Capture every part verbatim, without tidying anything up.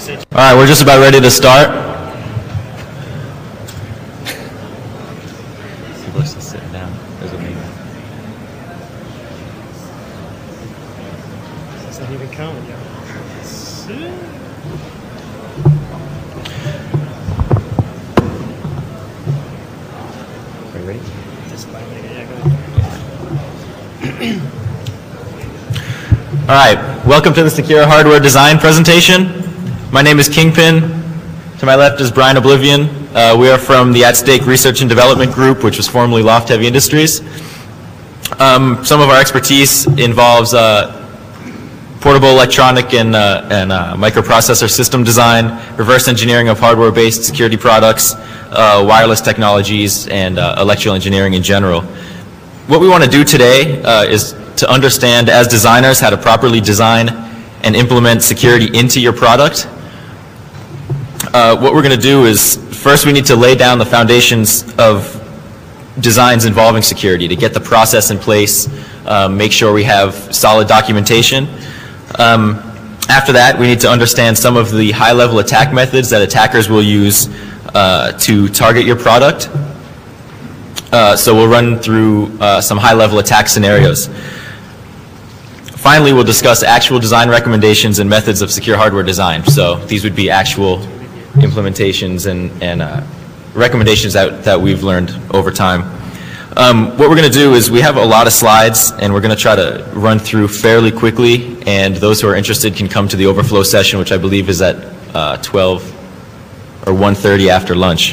All right, we're just about ready to start. Supposed to sit down. There's a meeting. It's not even counting yet. Are you ready? Just by minute, yeah, go ahead. All right, welcome to the Secure Hardware Design presentation. My name is Kingpin. To my left is Brian Oblivion. Uh, we are from the At Stake Research and Development Group, which was formerly Loft Heavy Industries. Um, some of our expertise involves uh, portable electronic and, uh, and uh, microprocessor system design, reverse engineering of hardware-based security products, uh, wireless technologies, and uh, electrical engineering in general. What we want to do today uh, is to understand as designers how to properly design and implement security into your product. Uh, what we're going to do is first we need to lay down the foundations of designs involving security to get the process in place, um, make sure we have solid documentation. Um, after that, we need to understand some of the high-level attack methods that attackers will use uh, to target your product. Uh, so we'll run through uh, some high-level attack scenarios. Finally, we'll discuss actual design recommendations and methods of secure hardware design. So these would be actual implementations and, and uh, recommendations that, that we've learned over time. Um, what we're going to do is we have a lot of slides, and we're going to try to run through fairly quickly, and those who are interested can come to the overflow session, which I believe is at uh, twelve or one thirty after lunch.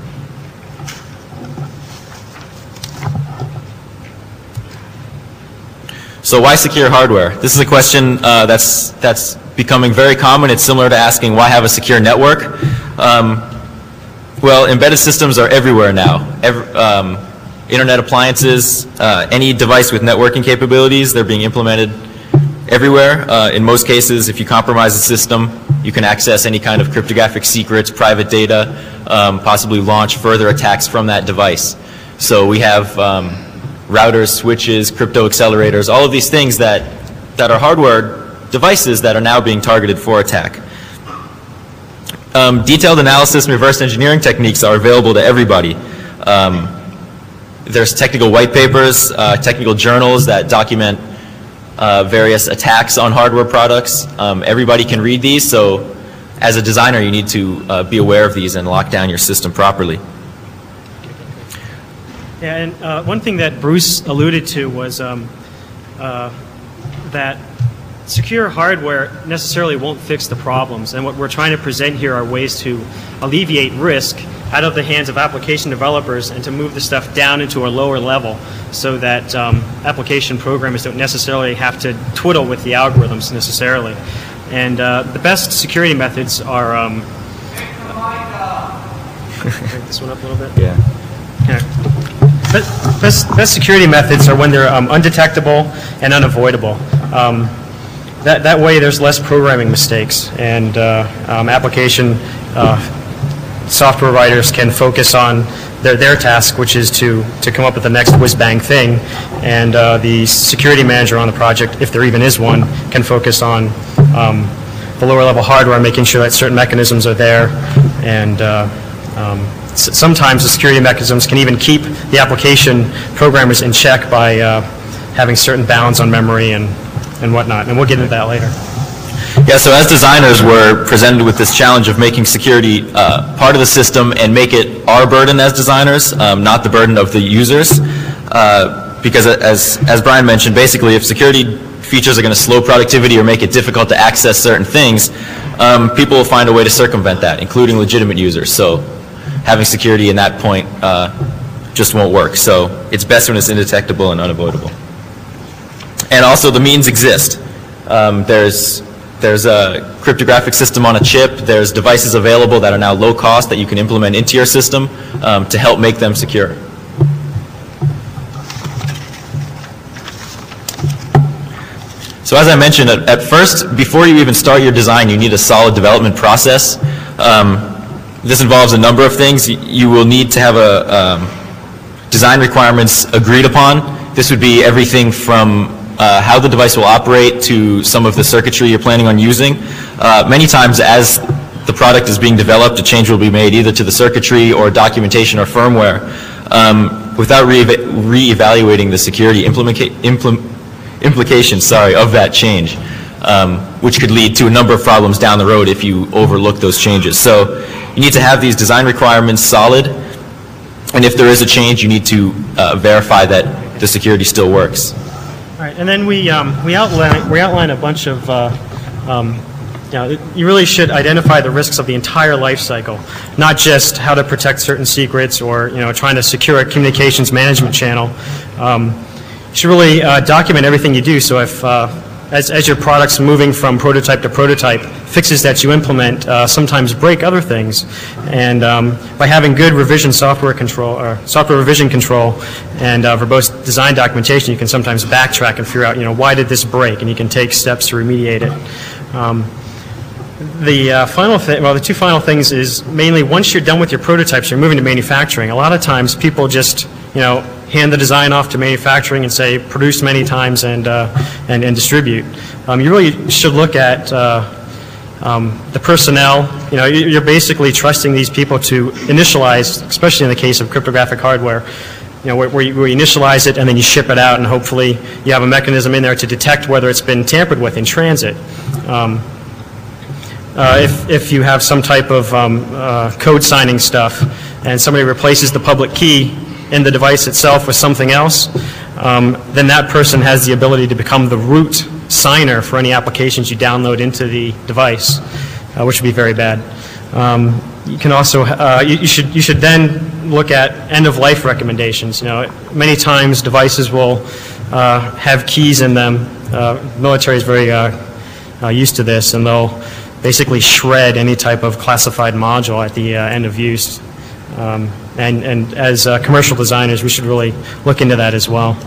So why secure hardware? This is a question uh, that's, that's becoming very common. It's similar to asking why have a secure network? Um, well, embedded systems are everywhere now. Every, um, internet appliances, uh, any device with networking capabilities, they're being implemented everywhere. Uh, in most cases, if you compromise the system, you can access any kind of cryptographic secrets, private data, um, possibly launch further attacks from that device. So we have um, routers, switches, crypto accelerators, all of these things that, that are hardware devices that are now being targeted for attack. Um, detailed analysis and reverse engineering techniques are available to everybody. Um, there's technical white papers, uh, technical journals that document uh, various attacks on hardware products. Um, everybody can read these, so as a designer you need to uh, be aware of these and lock down your system properly. Yeah, and uh, one thing that Bruce alluded to was um, uh, that secure hardware necessarily won't fix the problems, and what we're trying to present here are ways to alleviate risk out of the hands of application developers and to move the stuff down into a lower level so that um, application programmers don't necessarily have to twiddle with the algorithms necessarily. And uh, the best security methods are um, crank this one up a little bit. Yeah. Yeah. Best, best security methods are when they're um, undetectable and unavoidable. Um, that, that way there's less programming mistakes, and uh, um, application uh, software writers can focus on their, their task, which is to, to come up with the next whiz-bang thing, and uh, the security manager on the project, if there even is one, can focus on um, the lower level hardware, making sure that certain mechanisms are there, and uh, um, sometimes the security mechanisms can even keep the application programmers in check by uh, having certain bounds on memory and, and whatnot. And we'll get into that later. Yeah, so as designers, we're presented with this challenge of making security uh, part of the system and make it our burden as designers, um, not the burden of the users. Uh, because as, as Brian mentioned, basically if security features are going to slow productivity or make it difficult to access certain things, um, people will find a way to circumvent that, including legitimate users. So having security in that point uh, just won't work. So it's best when it's indetectable and unavoidable. And also the means exist. Um, there's, there's a cryptographic system on a chip. There's devices available that are now low cost that you can implement into your system um, to help make them secure. So as I mentioned, at, at first, before you even start your design, you need a solid development process. Um, This involves a number of things. You will need to have a um, design requirements agreed upon. This would be everything from uh, how the device will operate to some of the circuitry you're planning on using. Uh, many times as the product is being developed, a change will be made either to the circuitry or documentation or firmware um, without re re-evaluating the security implica impl implications sorry, of that change, um, which could lead to a number of problems down the road if you overlook those changes. So you need to have these design requirements solid, and if there is a change, you need to uh, verify that the security still works. All right, and then we, um, we, outline, we outline a bunch of, uh, um, you know, you really should identify the risks of the entire life cycle, not just how to protect certain secrets or, you know, trying to secure a communications management channel. Um, you should really uh, document everything you do, so if, uh, as, as your product's moving from prototype to prototype, fixes that you implement uh, sometimes break other things. And um, by having good revision software control, or software revision control, and uh, verbose design documentation, you can sometimes backtrack and figure out, you know, why did this break, and you can take steps to remediate it. Um, the uh, final thing, well, the two final things is mainly once you're done with your prototypes, you're moving to manufacturing. A lot of times, people just, you know, hand the design off to manufacturing and say produce many times and uh, and, and distribute. Um, you really should look at uh, um, the personnel. You know, you're basically trusting these people to initialize, especially in the case of cryptographic hardware. You know, where, where, you, where you initialize it and then you ship it out, and hopefully you have a mechanism in there to detect whether it's been tampered with in transit. Um, Uh, if, if you have some type of um, uh, code signing stuff and somebody replaces the public key in the device itself with something else, um, then that person has the ability to become the root signer for any applications you download into the device, uh, which would be very bad. Um, you can also, uh, you, you, should, you should then look at end-of-life recommendations. You know, many times devices will uh, have keys in them. Uh, military is very uh, uh, used to this, and they'll basically shred any type of classified module at the uh, end of use. Um, and, and as uh, commercial designers, we should really look into that as well.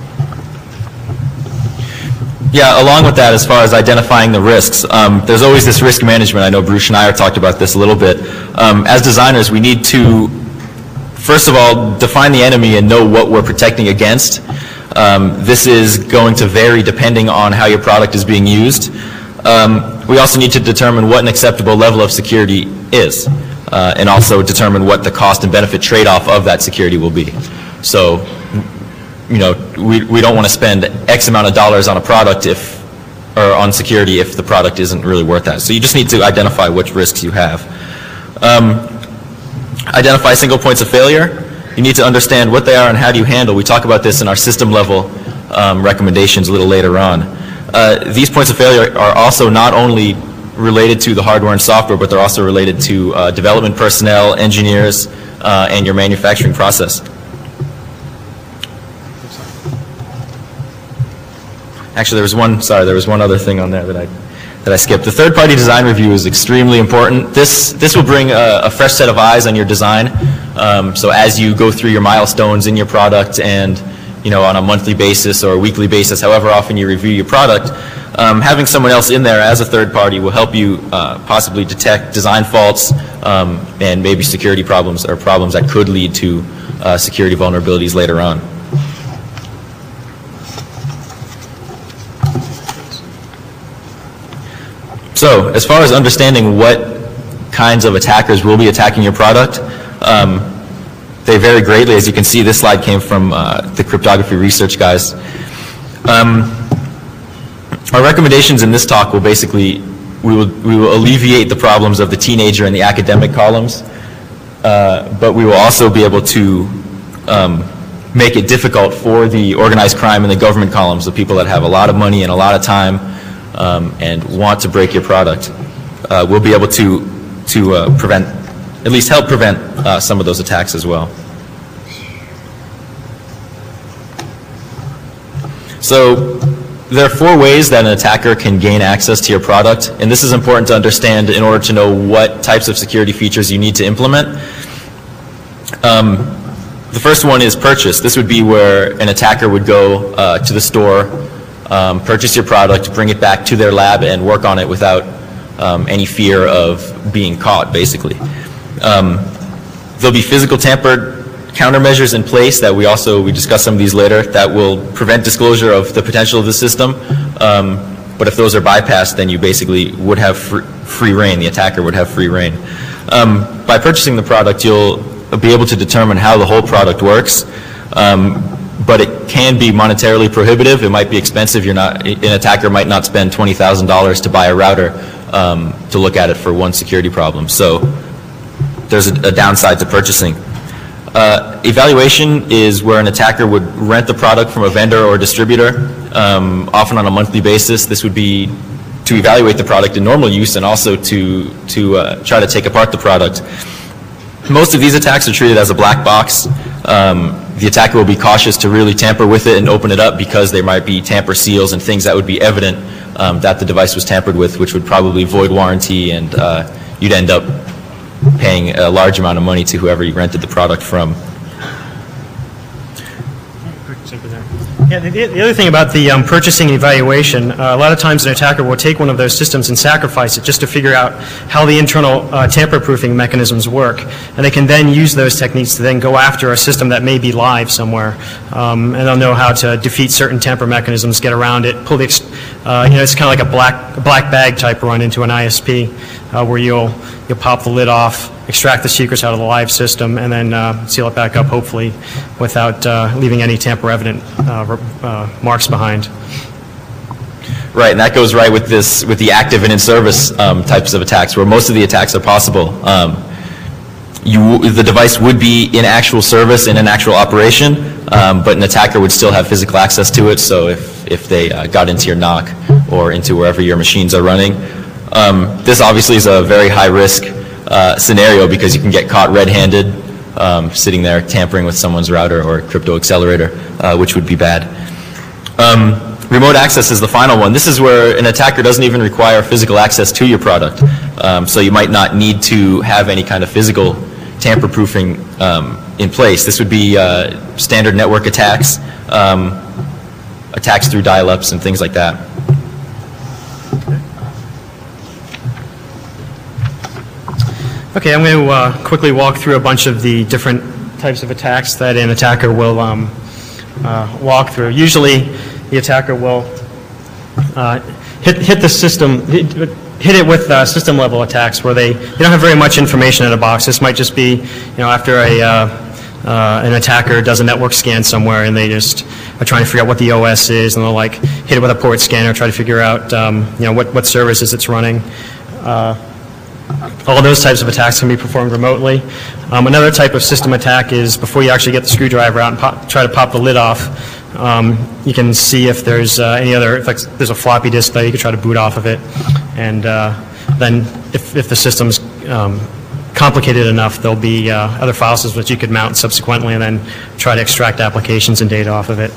Yeah, along with that, as far as identifying the risks, um, there's always this risk management. I know Bruce Schneier talked about this a little bit. Um, as designers, we need to, first of all, define the enemy and know what we're protecting against. Um, this is going to vary depending on how your product is being used. Um, we also need to determine what an acceptable level of security is, uh, and also determine what the cost and benefit trade-off of that security will be. So, you know, we, we don't want to spend X amount of dollars on a product if, or on security if the product isn't really worth that. So you just need to identify which risks you have. Um, identify single points of failure. You need to understand what they are and how do you handle. We talk about this in our system level um, recommendations a little later on. Uh, these points of failure are also not only related to the hardware and software, but they're also related to uh, development personnel, engineers, uh, and your manufacturing process. Actually, there was one, sorry, there was one other thing on there that I, that I skipped. The third-party design review is extremely important. This, this will bring a, a fresh set of eyes on your design. Um, so as you go through your milestones in your product and, you know, on a monthly basis or a weekly basis, however often you review your product, um, having someone else in there as a third party will help you uh, possibly detect design faults um, and maybe security problems or problems that could lead to uh, security vulnerabilities later on. So, as far as understanding what kinds of attackers will be attacking your product, um, they vary greatly. As you can see, this slide came from uh, the cryptography research guys. Um, our recommendations in this talk will basically, we will, we will alleviate the problems of the teenager and the academic columns, uh, but we will also be able to um, make it difficult for the organized crime and the government columns, the people that have a lot of money and a lot of time um, and want to break your product. Uh, we'll be able to, to uh, prevent, at least help prevent uh, some of those attacks as well. So there are four ways that an attacker can gain access to your product, and this is important to understand in order to know what types of security features you need to implement. Um, the first one is purchase. This would be where an attacker would go uh, to the store, um, purchase your product, bring it back to their lab and work on it without um, any fear of being caught, basically. Um, there'll be physical tampered countermeasures in place that we also, we discuss some of these later, that will prevent disclosure of the potential of the system. Um, but if those are bypassed, then you basically would have fr free reign. The attacker would have free reign. Um, by purchasing the product, you'll be able to determine how the whole product works, um, but it can be monetarily prohibitive. It might be expensive. You're not, an attacker might not spend twenty thousand dollars to buy a router um, to look at it for one security problem. So there's a, a downside to purchasing. Uh, evaluation is where an attacker would rent the product from a vendor or distributor, um, often on a monthly basis. This would be to evaluate the product in normal use and also to, to uh, try to take apart the product. Most of these attacks are treated as a black box. Um, the attacker will be cautious to really tamper with it and open it up because there might be tamper seals and things that would be evident um, that the device was tampered with, which would probably void warranty, and uh, you'd end up paying a large amount of money to whoever you rented the product from. Yeah, the, the other thing about the um, purchasing and evaluation, uh, a lot of times an attacker will take one of those systems and sacrifice it just to figure out how the internal uh, tamper-proofing mechanisms work. And they can then use those techniques to then go after a system that may be live somewhere. Um, and they'll know how to defeat certain tamper mechanisms, get around it, pull the, ex uh, you know, it's kind of like a black, a black bag type run into an I S P uh, where you'll, you'll pop the lid off, extract the secrets out of the live system, and then uh, seal it back up, hopefully, without uh, leaving any tamper-evident uh, uh, marks behind. Right, and that goes right with this, with the active and in-service um, types of attacks, where most of the attacks are possible. Um, you, the device would be in actual service, in an actual operation, um, but an attacker would still have physical access to it, so if, if they uh, got into your N O C or into wherever your machines are running. Um, this obviously is a very high-risk Uh, scenario because you can get caught red-handed um, sitting there tampering with someone's router or crypto accelerator, uh, which would be bad. Um, remote access is the final one. This is where an attacker doesn't even require physical access to your product. Um, so you might not need to have any kind of physical tamper-proofing um, in place. This would be uh, standard network attacks, um, attacks through dial-ups and things like that. Okay, I'm going to uh, quickly walk through a bunch of the different types of attacks that an attacker will um, uh, walk through. Usually, the attacker will uh, hit, hit the system, hit, hit it with uh, system-level attacks where they, they don't have very much information in a box. This might just be, you know, after a, uh, uh, an attacker does a network scan somewhere and they just are trying to figure out what the O S is, and they'll like hit it with a port scanner, try to figure out, um, you know, what, what services it's running. Uh, All those types of attacks can be performed remotely. Um, another type of system attack is before you actually get the screwdriver out and pop, try to pop the lid off, um, you can see if there's uh, any other, if there's a floppy disk there, you can try to boot off of it. And uh, then if, if the system's um, complicated enough, there'll be uh, other file systems which you could mount subsequently and then try to extract applications and data off of it.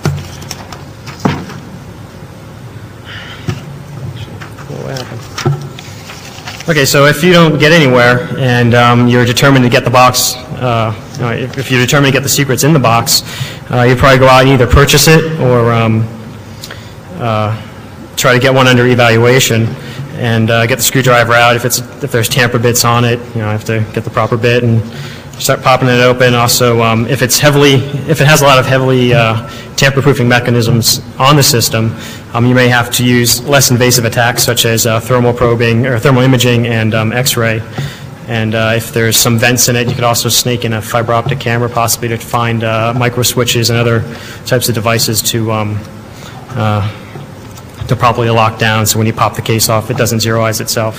What happened? Okay, so if you don't get anywhere and um, you're determined to get the box, uh, you know, if, if you're determined to get the secrets in the box, uh, you probably go out and either purchase it or um, uh, try to get one under evaluation and uh, get the screwdriver out. If it's if there's tamper bits on it, you know, I have to get the proper bit and start popping it open. Also, um, if it's heavily, if it has a lot of heavily uh, tamper-proofing mechanisms on the system, um, you may have to use less invasive attacks such as uh, thermal probing or thermal imaging and um, X-ray. And uh, if there's some vents in it, you could also snake in a fiber optic camera possibly to find uh, micro switches and other types of devices to um, uh, to properly lock down, so when you pop the case off, it doesn't zeroize itself.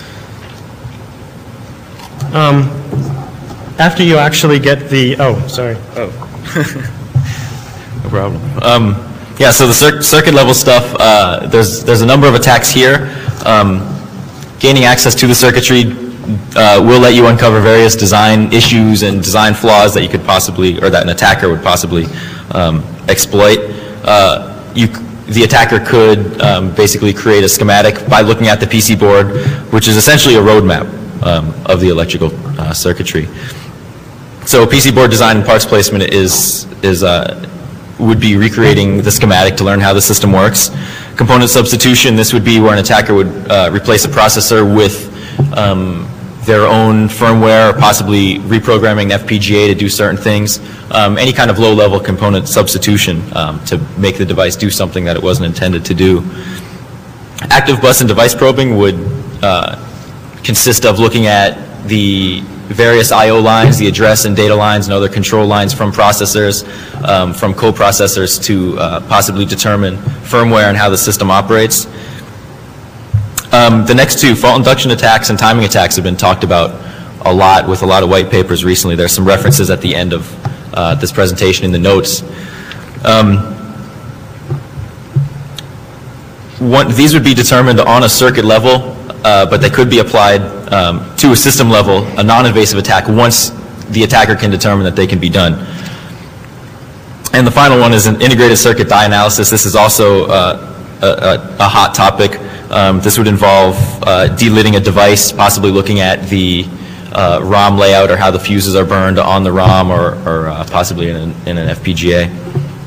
Um, After you actually get the, oh, sorry. Oh. No problem. Um, yeah, so the cir circuit level stuff, uh, there's, there's a number of attacks here. Um, gaining access to the circuitry uh, will let you uncover various design issues and design flaws that you could possibly, or that an attacker would possibly um, exploit. Uh, you, the attacker could um, basically create a schematic by looking at the P C board, which is essentially a roadmap um, of the electrical uh, circuitry. So P C board design and parts placement is, is uh, would be recreating the schematic to learn how the system works. Component substitution, this would be where an attacker would uh, replace a processor with um, their own firmware, or possibly reprogramming F P G A to do certain things. Um, any kind of low-level component substitution um, to make the device do something that it wasn't intended to do. Active bus and device probing would uh, consist of looking at the various I O lines, the address and data lines and other control lines from processors, um, from coprocessors to uh, possibly determine firmware and how the system operates. Um, the next two, fault induction attacks and timing attacks, have been talked about a lot with a lot of white papers recently. There's some references at the end of uh, this presentation in the notes. Um, one, these would be determined on a circuit level, uh, but they could be applied um, to a system level, a non-invasive attack, once the attacker can determine that they can be done. And the final one is an integrated circuit die analysis. This is also uh, a, a, a hot topic. Um, this would involve uh, delidding a device, possibly looking at the uh, ROM layout or how the fuses are burned on the ROM, or, or uh, possibly in an, in an F P G A.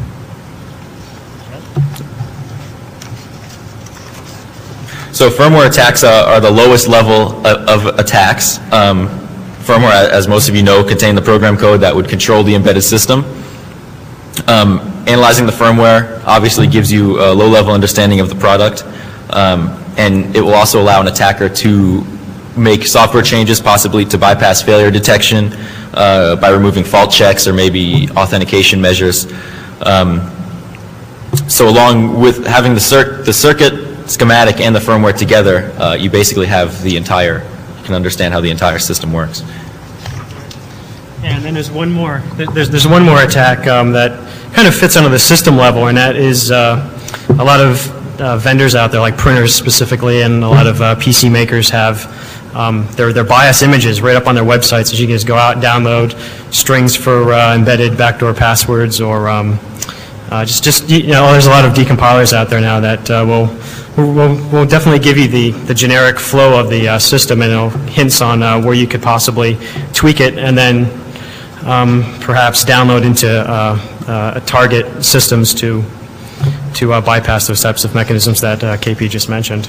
So firmware attacks uh, are the lowest level of, of attacks. Um, firmware, as most of you know, contain the program code that would control the embedded system. Um, analyzing the firmware obviously gives you a low-level understanding of the product, um, and it will also allow an attacker to make software changes, possibly to bypass failure detection uh, by removing fault checks or maybe authentication measures. Um, so along with having the, cir the circuit, schematic, and the firmware together, uh, you basically have the entire, you can understand how the entire system works. And then there's one more. There's, there's one more attack um, that kind of fits under the system level, and that is uh, a lot of uh, vendors out there, like printers specifically, and a lot of uh, P C makers have um, their, their BIOS images right up on their websites, so you can just go out and download strings for uh, embedded backdoor passwords, or um, uh, just, just, you know, there's a lot of decompilers out there now that uh, will We'll, we'll definitely give you the, the generic flow of the uh, system, and it'll hints on uh, where you could possibly tweak it, and then um, perhaps download into uh, uh, target systems to, to uh, bypass those types of mechanisms that uh, K P just mentioned.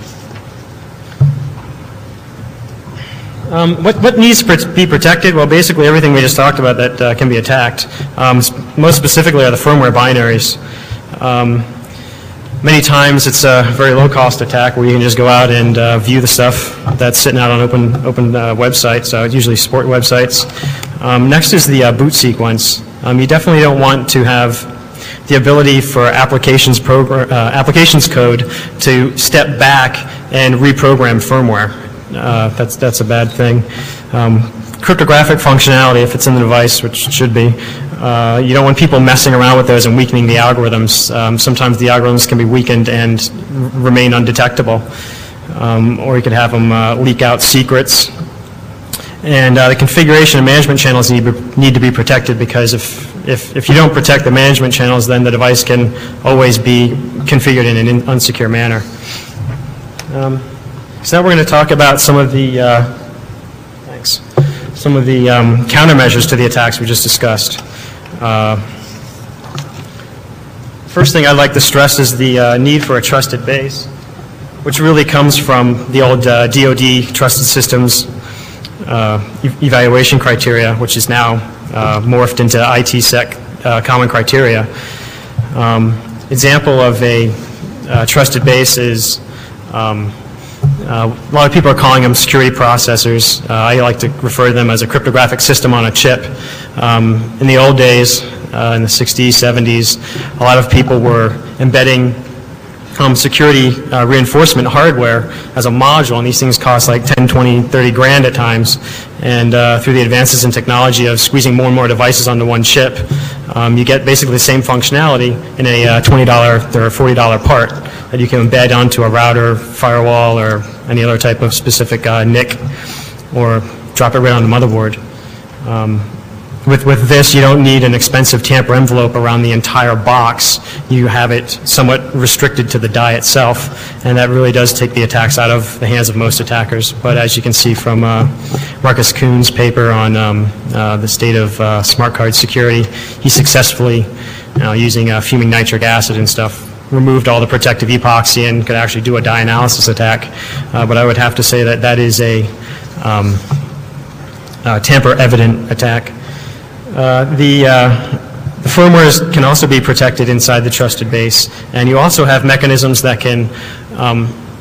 Um, what, what needs to be protected? Well, basically everything we just talked about that uh, can be attacked. Um, most specifically are the firmware binaries. Um, Many times it's a very low-cost attack where you can just go out and uh, view the stuff that's sitting out on open open uh, websites, so usually sport websites. Um, next is the uh, boot sequence. Um, you definitely don't want to have the ability for applications, progr uh, applications code to step back and reprogram firmware. Uh, that's, that's a bad thing. Um, cryptographic functionality, if it's in the device, which it should be, Uh, you don't want people messing around with those and weakening the algorithms. Um, sometimes the algorithms can be weakened and remain undetectable. Um, or you could have them uh, leak out secrets. And uh, the configuration and management channels need, need to be protected, because if, if, if you don't protect the management channels, then the device can always be configured in an unsecure manner. Um, so now we're going to talk about some of the, uh, thanks, some of the um, countermeasures to the attacks we just discussed. Uh, first thing I'd like to stress is the uh, need for a trusted base, which really comes from the old uh, D O D trusted systems uh, e evaluation criteria, which is now uh, morphed into I T sec uh, common criteria. Um, example of a uh, trusted base is um, Uh, a lot of people are calling them security processors. Uh, I like to refer to them as a cryptographic system on a chip. Um, in the old days, uh, in the sixties, seventies, a lot of people were embedding um, security uh, reinforcement hardware as a module, and these things cost like ten, twenty, thirty grand at times. And uh, through the advances in technology of squeezing more and more devices onto one chip, um, you get basically the same functionality in a uh, twenty dollar or forty dollar part that you can embed onto a router, firewall, or any other type of specific uh, N I C, or drop it right on the motherboard. Um, with, with this, you don't need an expensive tamper envelope around the entire box. You have it somewhat restricted to the die itself, and that really does take the attacks out of the hands of most attackers. But as you can see from uh, Marcus Kuhn's paper on um, uh, the state of uh, smart card security, he successfully, you know, using uh, fuming nitric acid and stuff, removed all the protective epoxy and could actually do a die analysis attack. Uh, but I would have to say that that is a um, uh, tamper-evident attack. Uh, the, uh, the firmware can also be protected inside the trusted base, and you also have mechanisms that can um,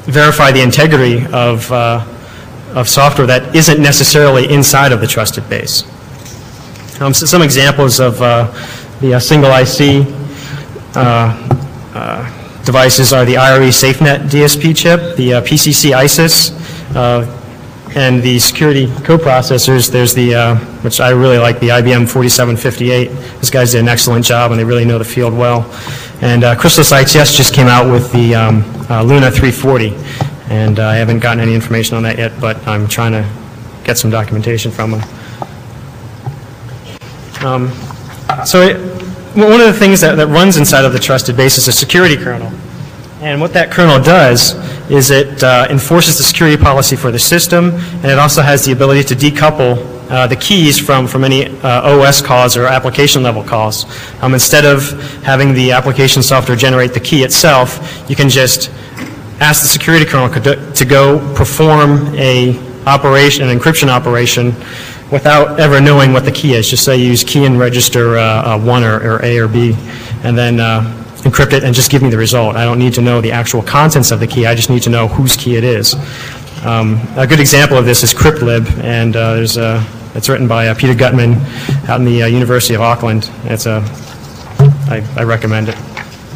verify the integrity of, uh, of software that isn't necessarily inside of the trusted base. Um, so some examples of uh, the uh, single I C uh, uh, devices are the I R E SafeNet D S P chip, the uh, P C C ISIS, uh, and the security coprocessors. There's the, uh, which I really like, the I B M forty-seven fifty-eight. These guys did an excellent job, and they really know the field well. And uh, Chrysalis I T S just came out with the um, uh, Luna three forty. And uh, I haven't gotten any information on that yet, but I'm trying to get some documentation from them. Um, so it, one of the things that, that runs inside of the trusted base is a security kernel. And what that kernel does is it uh, enforces the security policy for the system, and it also has the ability to decouple uh, the keys from, from any uh, O S calls or application level calls. Um, instead of having the application software generate the key itself, you can just ask the security kernel to go perform a operation, an encryption operation, without ever knowing what the key is. Just say you use key and register uh, uh, one or, or A or B, and then uh, encrypt it and just give me the result. I don't need to know the actual contents of the key. I just need to know whose key it is. Um, a good example of this is Cryptlib, and uh, there's a, it's written by uh, Peter Gutman out in the uh, University of Auckland. It's a, I, I recommend it.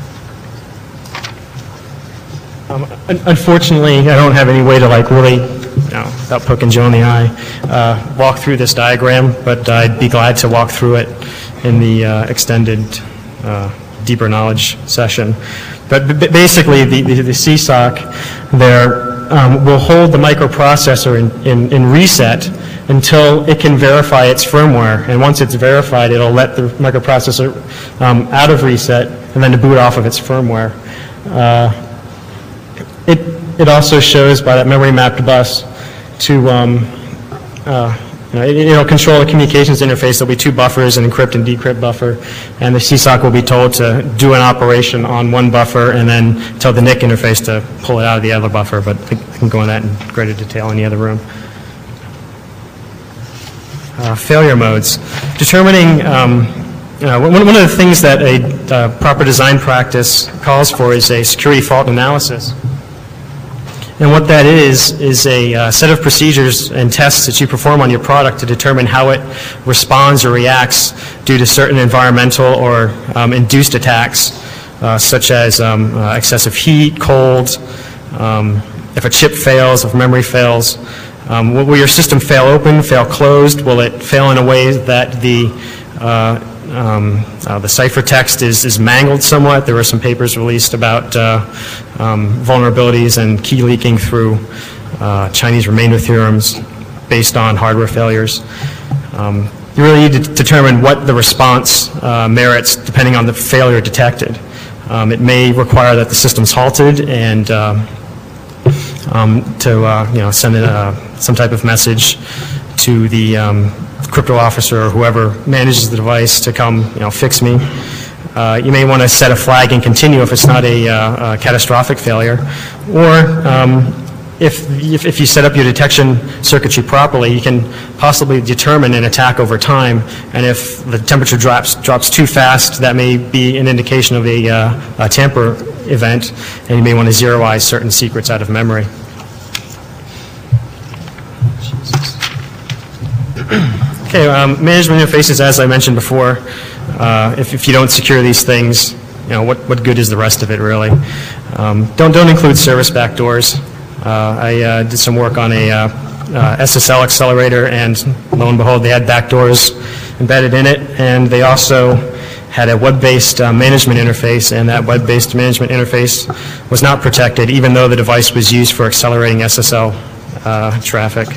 Um, un unfortunately, I don't have any way to like really, you know, without poking Joe in the eye, uh, walk through this diagram, but I'd be glad to walk through it in the uh, extended uh, deeper knowledge session. But b basically, the, the, the C S O C there um, will hold the microprocessor in, in, in reset until it can verify its firmware. And once it's verified, it'll let the microprocessor um, out of reset and then to boot off of its firmware. Uh, It, it also shows by that memory mapped bus to, um, uh, you know, it, it'll control the communications interface. There'll be two buffers, an encrypt and decrypt buffer, and the C S O C will be told to do an operation on one buffer and then tell the N I C interface to pull it out of the other buffer, but I can go into that in greater detail in the other room. Uh, failure modes. Determining um, Uh, one, one of the things that a uh, proper design practice calls for is a security fault analysis. And what that is, is a uh, set of procedures and tests that you perform on your product to determine how it responds or reacts due to certain environmental or um, induced attacks, uh, such as um, uh, excessive heat, cold, um, if a chip fails, if memory fails. Um, will your system fail open, fail closed? Will it fail in a way that the uh, Um, uh, the ciphertext is, is mangled somewhat? There were some papers released about uh, um, vulnerabilities and key leaking through uh, Chinese remainder theorems based on hardware failures. Um, you really need to determine what the response uh, merits depending on the failure detected. Um, it may require that the system's halted and uh, um, to uh, you know, send in a, some type of message to the um, crypto officer or whoever manages the device to come, you know, fix me. Uh, you may want to set a flag and continue if it's not a, uh, a catastrophic failure. Or um, if, if, if you set up your detection circuitry properly, you can possibly determine an attack over time. And if the temperature drops, drops too fast, that may be an indication of a, uh, a tamper event, and you may want to zeroize certain secrets out of memory. Okay, um, management interfaces, as I mentioned before, uh, if, if you don't secure these things, you know, what, what good is the rest of it, really? Um, don't, don't include service backdoors. Uh, I uh, did some work on a uh, uh, S S L accelerator, and lo and behold, they had backdoors embedded in it, and they also had a web-based uh, management interface, and that web-based management interface was not protected, even though the device was used for accelerating S S L uh, traffic.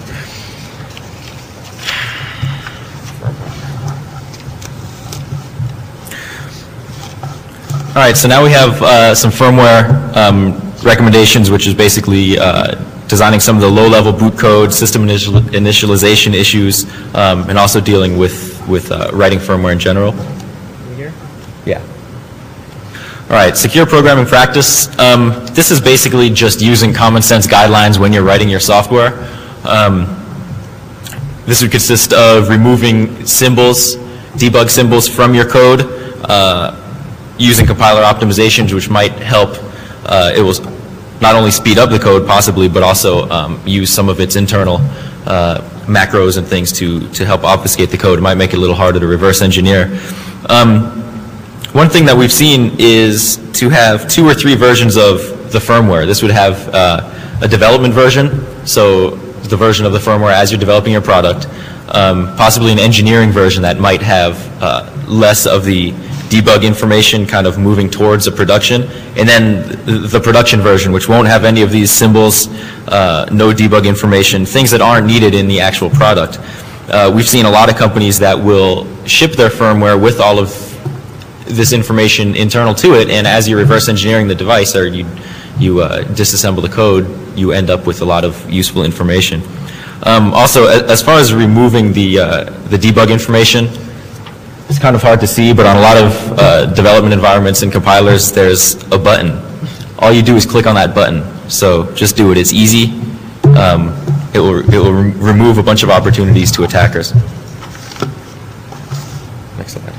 All right, so now we have uh, some firmware um, recommendations, which is basically uh, designing some of the low-level boot code, system initial initialization issues, um, and also dealing with, with uh, writing firmware in general. Here? Yeah. All right, secure programming practice. Um, this is basically just using common sense guidelines when you're writing your software. Um, this would consist of removing symbols, debug symbols from your code, uh, using compiler optimizations, which might help. Uh, it will not only speed up the code possibly, but also um, use some of its internal uh, macros and things to, to help obfuscate the code. It might make it a little harder to reverse engineer. Um, one thing that we've seen is to have two or three versions of the firmware. This would have uh, a development version, so the version of the firmware as you're developing your product, um, possibly an engineering version that might have uh, less of the debug information kind of moving towards a production, and then the production version, which won't have any of these symbols, uh, no debug information, things that aren't needed in the actual product. Uh, we've seen a lot of companies that will ship their firmware with all of this information internal to it, and as you're reverse engineering the device or you, you uh, disassemble the code, you end up with a lot of useful information. Um, also, as far as removing the, uh, the debug information, it's kind of hard to see, but on a lot of uh, development environments and compilers, there's a button. All you do is click on that button. So just do it. It's easy. Um, it will, it will re remove a bunch of opportunities to attackers. Next slide.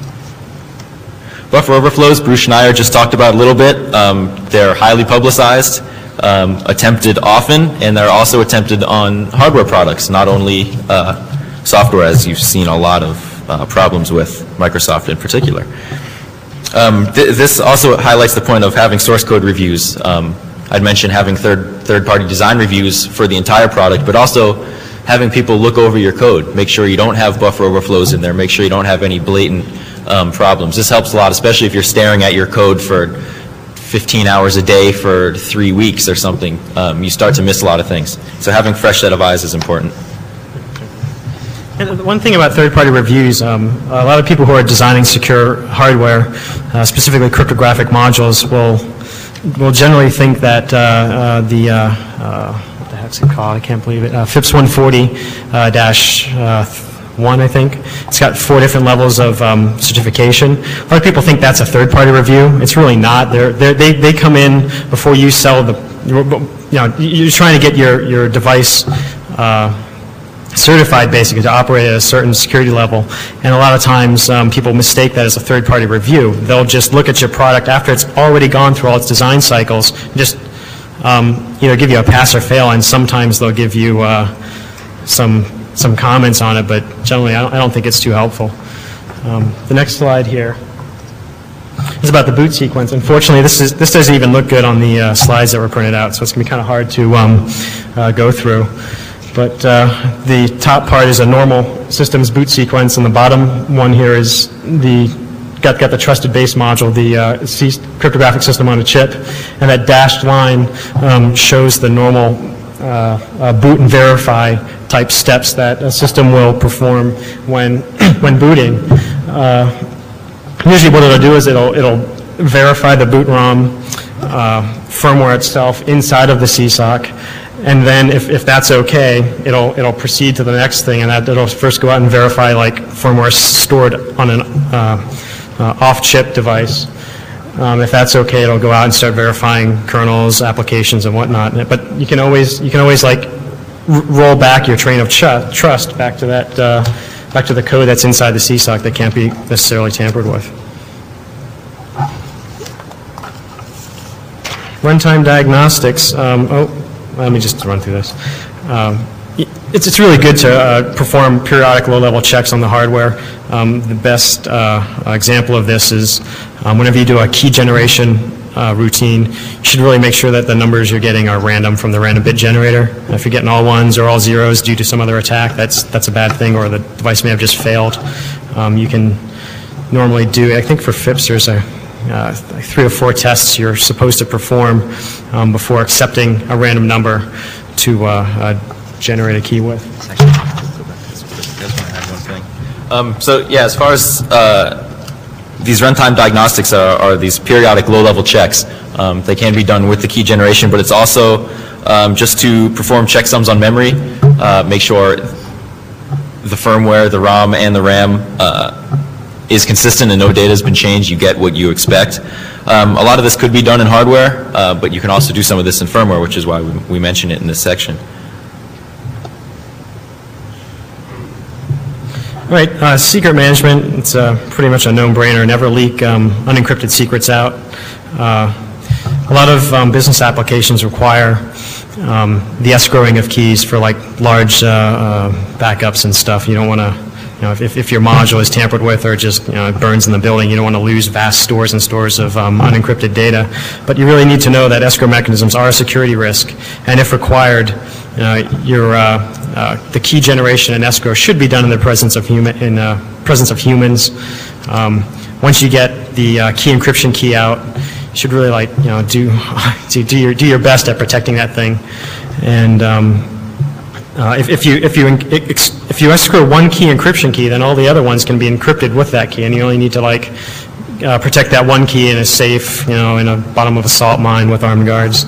Buffer overflows, Bruce Schneier just talked about a little bit. Um, they're highly publicized, um, attempted often, and they're also attempted on hardware products, not only uh, software, as you've seen a lot of Uh, problems with Microsoft in particular. Um, th this also highlights the point of having source code reviews. Um, I'd mentioned having third, third-party design reviews for the entire product, but also having people look over your code. Make sure you don't have buffer overflows in there. Make sure you don't have any blatant um, problems. This helps a lot, especially if you're staring at your code for fifteen hours a day for three weeks or something. Um, you start to miss a lot of things. So having a fresh set of eyes is important. And one thing about third-party reviews, um, a lot of people who are designing secure hardware, uh, specifically cryptographic modules, will will generally think that uh, uh, the uh, uh, what the heck's it called? I can't believe it. Uh, FIPS one forty dash one, I think. It's got four different levels of um, certification. A lot of people think that's a third-party review. It's really not. They're, they're, they they come in before you sell the. You know, you're trying to get your your device Uh, certified basically to operate at a certain security level, and a lot of times um, people mistake that as a third-party review. They'll just look at your product after it's already gone through all its design cycles, just um, either give you a pass or fail, and sometimes they'll give you uh, some some comments on it, but generally I don't, I don't think it's too helpful. Um, the next slide here is about the boot sequence. Unfortunately, this is this doesn't even look good on the uh, slides that were printed out, so it's going to be kind of hard to um, uh, go through. But uh, the top part is a normal systems boot sequence, and the bottom one here is the got got the trusted base module, the uh, C cryptographic system on a chip, and that dashed line um, shows the normal uh, uh, boot and verify type steps that a system will perform when when booting. Uh, usually, what it'll do is it'll it'll verify the boot ROM uh, firmware itself inside of the C SOC. And then if, if that's okay, it'll, it'll proceed to the next thing, and that it'll first go out and verify like firmware stored on an uh, uh, off-chip device. Um, if that's okay, it'll go out and start verifying kernels, applications, and whatnot. But you can always, you can always like r roll back your train of trust back to that, uh, back to the code that's inside the C SOC that can't be necessarily tampered with. Runtime diagnostics. Um, oh. Let me just run through this. Um, it's, it's really good to uh, perform periodic low-level checks on the hardware. Um, the best uh, example of this is um, whenever you do a key generation uh, routine, you should really make sure that the numbers you're getting are random from the random bit generator. If you're getting all ones or all zeros due to some other attack, that's, that's a bad thing, or the device may have just failed. Um, you can normally do, I think for FIPS there's a Uh, like three or four tests you're supposed to perform um, before accepting a random number to uh, uh, generate a key with. Um, so yeah, as far as uh, these runtime diagnostics are, are these periodic low-level checks. Um, they can be done with the key generation, but it's also um, just to perform checksums on memory, uh, make sure the firmware, the ROM, and the RAM uh, is consistent and no data has been changed. You get what you expect. Um, a lot of this could be done in hardware, uh, but you can also do some of this in firmware, which is why we, we mention it in this section. Right, uh, secret management, it's uh, pretty much a no-brainer. Never leak um, unencrypted secrets out. Uh, a lot of um, business applications require um, the escrowing of keys for like large uh, uh, backups and stuff. You don't want to, you know, if, if your module is tampered with or just, you know, it burns in the building, you don't want to lose vast stores and stores of um, unencrypted data. But you really need to know that escrow mechanisms are a security risk, and if required, uh, your uh, uh, the key generation and escrow should be done in the presence of human in uh, presence of humans. Um, once you get the uh, key encryption key out, you should really like you know do do, do your do your best at protecting that thing, and um, uh, if, if you if you if you escrow one key encryption key, then all the other ones can be encrypted with that key, and you only need to like uh, protect that one key in a safe, you know, in the bottom of a salt mine with armed guards.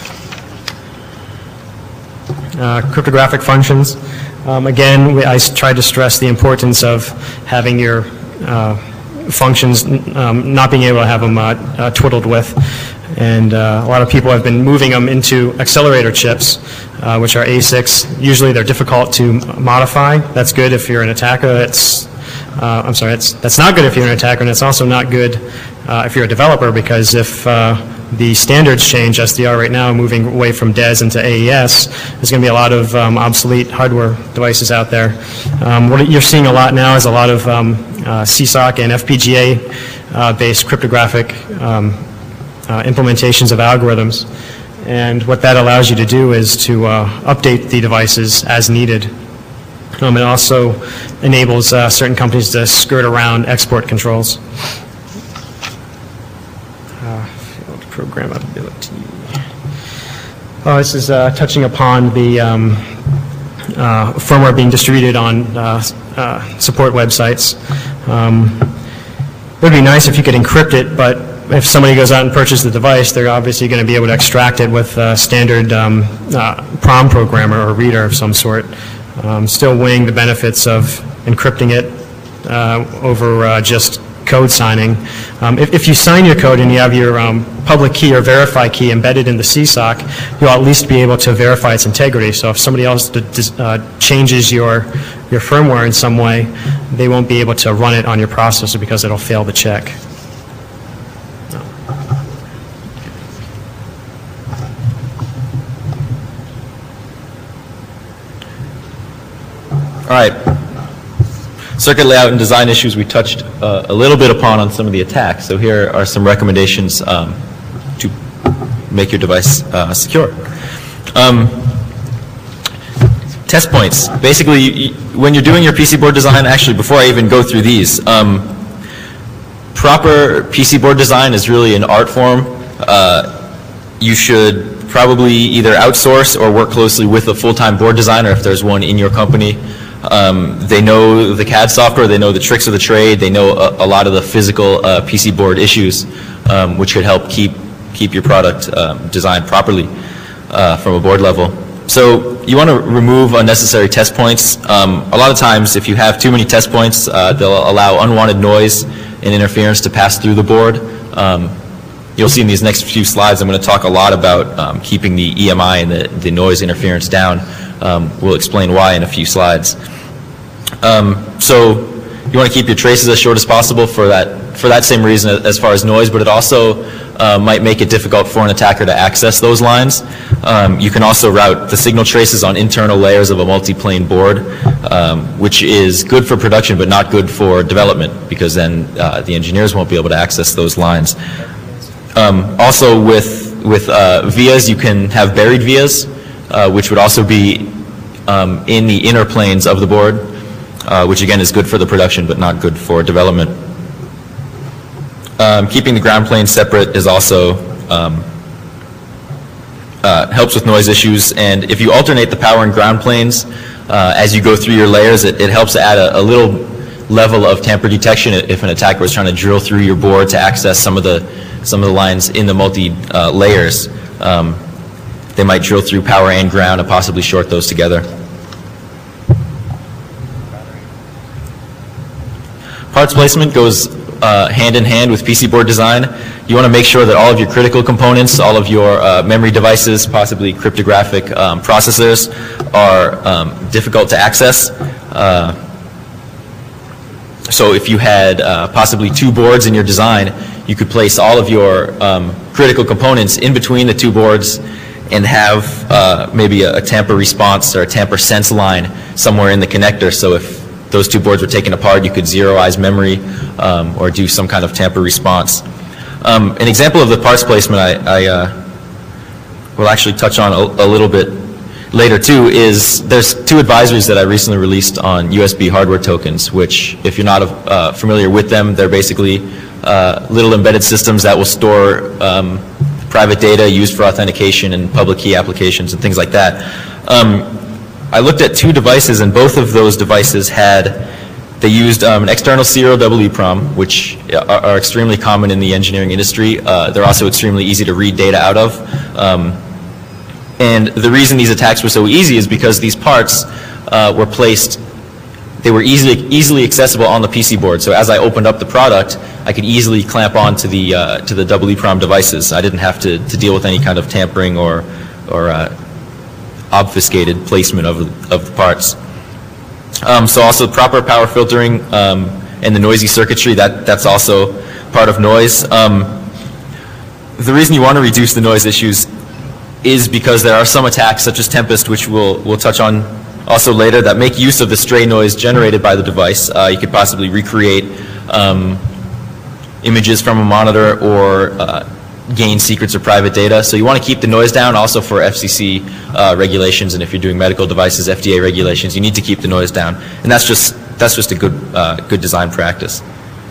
Uh, cryptographic functions. Um, again, we, I tried to stress the importance of having your uh, functions, um, not being able to have them uh, uh, twiddled with. And uh, a lot of people have been moving them into accelerator chips, uh, which are A S I Cs. Usually they're difficult to modify. That's good if you're an attacker. It's, uh, I'm sorry, it's, that's not good if you're an attacker, and it's also not good uh, if you're a developer, because if uh, the standards change, as they are right now, moving away from D E S into A E S, there's going to be a lot of um, obsolete hardware devices out there. Um, what you're seeing a lot now is a lot of um, uh, C SOC and F P G A-based uh, cryptographic um, uh, implementations of algorithms. And what that allows you to do is to uh, update the devices as needed. Um, it also enables uh, certain companies to skirt around export controls. Programmability. Oh, this is uh, touching upon the um, uh, firmware being distributed on uh, uh, support websites. Um, it would be nice if you could encrypt it, but if somebody goes out and purchases the device, they're obviously going to be able to extract it with a standard um, uh, PROM programmer or reader of some sort. Um, still weighing the benefits of encrypting it uh, over uh, just code signing. Um, if, if you sign your code and you have your um, public key or verify key embedded in the C SOC, you'll at least be able to verify its integrity. So if somebody else uh, changes your, your firmware in some way, they won't be able to run it on your processor because it'll fail the check. No. All right. Circuit layout and design issues we touched uh, a little bit upon on some of the attacks. So here are some recommendations um, to make your device uh, secure. Um, test points. Basically, you, you, when you're doing your P C board design, actually before I even go through these, um, proper P C board design is really an art form. Uh, you should probably either outsource or work closely with a full-time board designer if there's one in your company. Um, they know the C A D software, they know the tricks of the trade, they know a, a lot of the physical uh, P C board issues, um, which could help keep keep your product um, designed properly uh, from a board level. So you want to remove unnecessary test points. Um, a lot of times if you have too many test points, uh, they'll allow unwanted noise and interference to pass through the board. Um, you'll see in these next few slides I'm going to talk a lot about um, keeping the E M I and the, the noise interference down. Um, we'll explain why in a few slides. Um, so you want to keep your traces as short as possible for that for that same reason as far as noise, but it also uh, might make it difficult for an attacker to access those lines. Um, you can also route the signal traces on internal layers of a multi-plane board, um, which is good for production but not good for development, because then uh, the engineers won't be able to access those lines. Um, also with, with uh, vias, you can have buried vias, Uh, which would also be um, in the inner planes of the board, uh, which again is good for the production but not good for development. Um, keeping the ground plane separate is also um, uh, helps with noise issues, and if you alternate the power and ground planes uh, as you go through your layers, it, it helps to add a, a little level of tamper detection if an attacker was trying to drill through your board to access some of the some of the lines in the multi uh, layers. Um, They might drill through power and ground and possibly short those together. Parts placement goes uh, hand in hand with P C board design. You want to make sure that all of your critical components, all of your uh, memory devices, possibly cryptographic um, processors, are um, difficult to access. Uh, so if you had uh, possibly two boards in your design, you could place all of your um, critical components in between the two boards and have uh, maybe a, a tamper response or a tamper sense line somewhere in the connector. So if those two boards were taken apart, you could zeroize memory um, or do some kind of tamper response. Um, an example of the parts placement I, I uh, will actually touch on a, a little bit later too is there's two advisories that I recently released on U S B hardware tokens, which if you're not uh, familiar with them, they're basically uh, little embedded systems that will store um, private data used for authentication and public key applications and things like that. Um, I looked at two devices, and both of those devices had, they used um, an external serial E E PROM, which are, are extremely common in the engineering industry. Uh, they're also extremely easy to read data out of. Um, and the reason these attacks were so easy is because these parts uh, were placed, they were easily, easily accessible on the P C board. So as I opened up the product, I could easily clamp on to the, uh, to the E E PROM devices. I didn't have to, to deal with any kind of tampering or, or uh, obfuscated placement of, of the parts. Um, so also proper power filtering um, and the noisy circuitry, that, that's also part of noise. Um, the reason you want to reduce the noise issues is because there are some attacks such as Tempest, which we'll, we'll touch on also later, that make use of the stray noise generated by the device. Uh, you could possibly recreate um, images from a monitor or uh, gain secrets or private data. So you want to keep the noise down also for F C C uh, regulations, and if you're doing medical devices, F D A regulations, you need to keep the noise down. And that's just, that's just a good, uh, good design practice.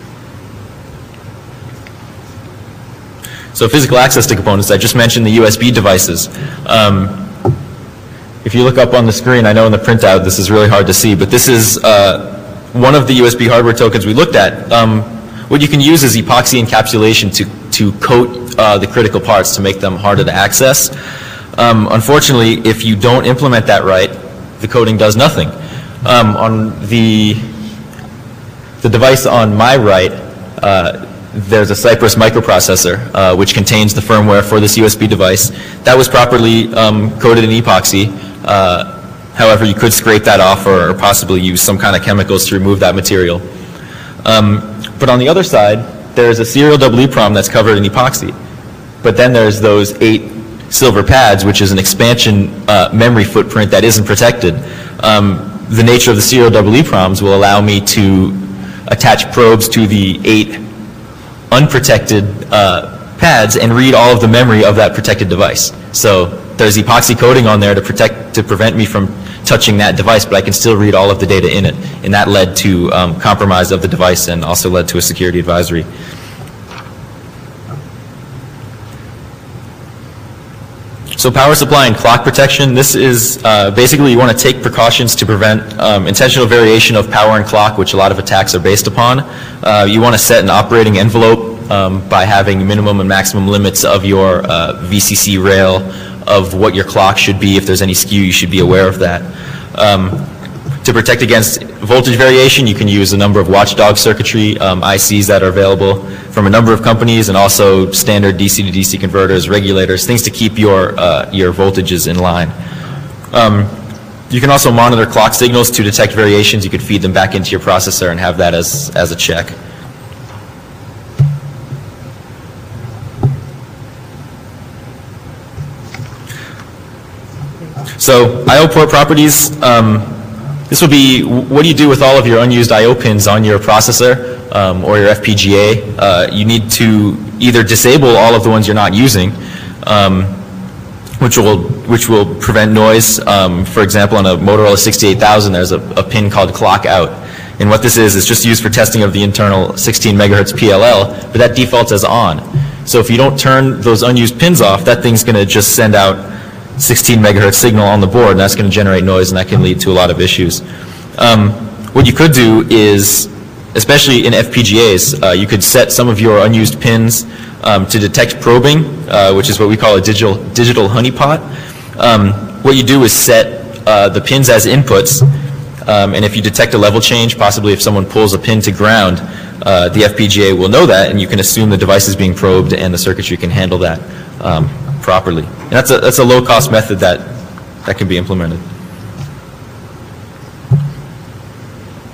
So physical access to components, I just mentioned the U S B devices. Um, if you look up on the screen, I know in the printout this is really hard to see, but this is uh, one of the U S B hardware tokens we looked at. Um, what you can use is epoxy encapsulation to, to coat uh, the critical parts to make them harder to access. Um, unfortunately, if you don't implement that right, the coating does nothing. Um, on the, the device on my right, uh, there's a Cypress microprocessor uh, which contains the firmware for this U S B device. That was properly um, coated in epoxy. Uh, however, you could scrape that off or, or possibly use some kind of chemicals to remove that material. Um, but on the other side, there's a serial E E PROM that's covered in epoxy. But then there's those eight silver pads, which is an expansion uh, memory footprint that isn't protected. Um, the nature of the serial E E PROMs will allow me to attach probes to the eight unprotected uh, pads and read all of the memory of that protected device. So there's epoxy coating on there to protect, to prevent me from touching that device, but I can still read all of the data in it. And that led to um, compromise of the device and also led to a security advisory. So power supply and clock protection, this is uh, basically you want to take precautions to prevent um, intentional variation of power and clock, which a lot of attacks are based upon. Uh, you want to set an operating envelope um, by having minimum and maximum limits of your uh, V C C rail of what your clock should be. If there's any skew, you should be aware of that. Um, to protect against voltage variation, you can use a number of watchdog circuitry um, I Cs that are available from a number of companies, and also standard D C to D C converters, regulators, things to keep your, uh, your voltages in line. Um, you can also monitor clock signals to detect variations. You could feed them back into your processor and have that as, as a check. So I O port properties, um, this will be, what do you do with all of your unused I O pins on your processor um, or your F P G A? Uh, you need to either disable all of the ones you're not using, um, which will which will prevent noise. Um, for example, on a Motorola sixty-eight thousand, there's a, a pin called clock out. And what this is, is just used for testing of the internal sixteen megahertz P L L, but that defaults as on. So if you don't turn those unused pins off, that thing's going to just send out sixteen megahertz signal on the board, and that's going to generate noise, and that can lead to a lot of issues. Um, what you could do is, especially in F P G As, uh, you could set some of your unused pins um, to detect probing, uh, which is what we call a digital, digital honeypot. Um, what you do is set uh, the pins as inputs, um, and if you detect a level change, possibly if someone pulls a pin to ground, uh, the F P G A will know that, and you can assume the device is being probed and the circuitry can handle that um, properly. And that's a, that's a low-cost method that, that can be implemented.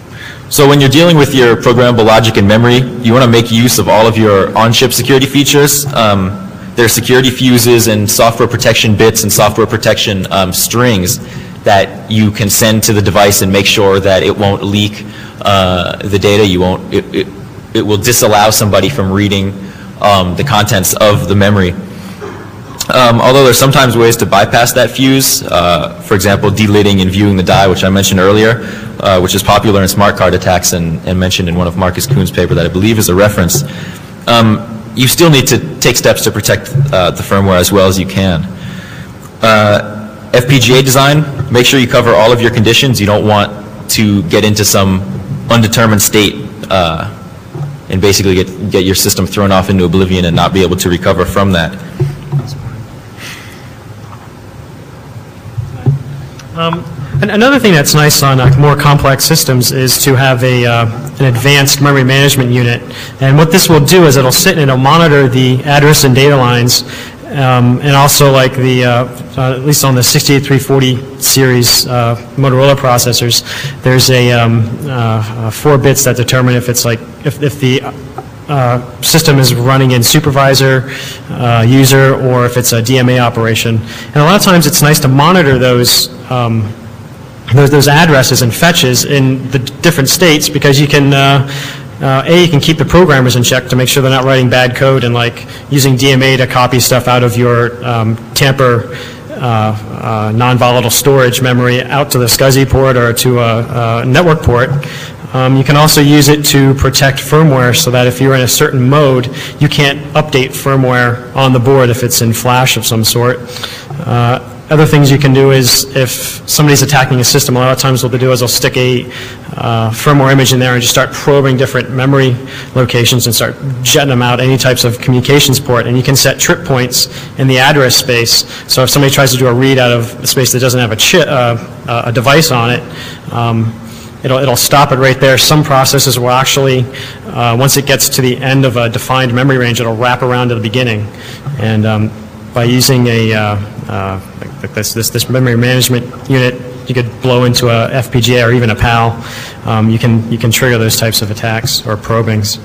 So when you're dealing with your programmable logic and memory, you want to make use of all of your on-chip security features. Um, there are security fuses and software protection bits and software protection um, strings that you can send to the device and make sure that it won't leak uh, the data. You won't. It, it, it will disallow somebody from reading um, the contents of the memory. Um, although there's sometimes ways to bypass that fuse, uh, for example, delidding and viewing the die, which I mentioned earlier, uh, which is popular in smart card attacks and, and mentioned in one of Marcus Kuhn's paper that I believe is a reference. Um, you still need to take steps to protect uh, the firmware as well as you can. Uh, F P G A design, make sure you cover all of your conditions. You don't want to get into some undetermined state uh, and basically get, get your system thrown off into oblivion and not be able to recover from that. Um, an- another thing that's nice on uh, more complex systems is to have a, uh, an advanced memory management unit. And what this will do is it'll sit and it'll monitor the address and data lines, um, and also like the, uh, uh, at least on the sixty-eight three forty series uh, Motorola processors, there's a um, uh, uh, four bits that determine if it's like, if, if the Uh, system is running in supervisor, uh, user, or if it's a D M A operation. And a lot of times it's nice to monitor those, um, those, those addresses and fetches in the different states, because you can, uh, uh, A, you can keep the programmers in check to make sure they're not writing bad code and like using D M A to copy stuff out of your um, tamper uh, uh, non-volatile storage memory out to the SCSI port or to a, a network port. Um, you can also use it to protect firmware so that if you're in a certain mode, you can't update firmware on the board if it's in flash of some sort. Uh, other things you can do is if somebody's attacking a system, a lot of times what they'll do is they'll stick a uh, firmware image in there and just start probing different memory locations and start jetting them out any types of communications port. And you can set trip points in the address space. So if somebody tries to do a read out of a space that doesn't have a, chip, uh, a device on it, um, It'll, it'll stop it right there. Some processes will actually, uh, once it gets to the end of a defined memory range, it'll wrap around to the beginning. And um, by using a, uh, uh, like this, this, this memory management unit, you could blow into a F P G A or even a PAL. Um, you can, you can trigger those types of attacks or probings.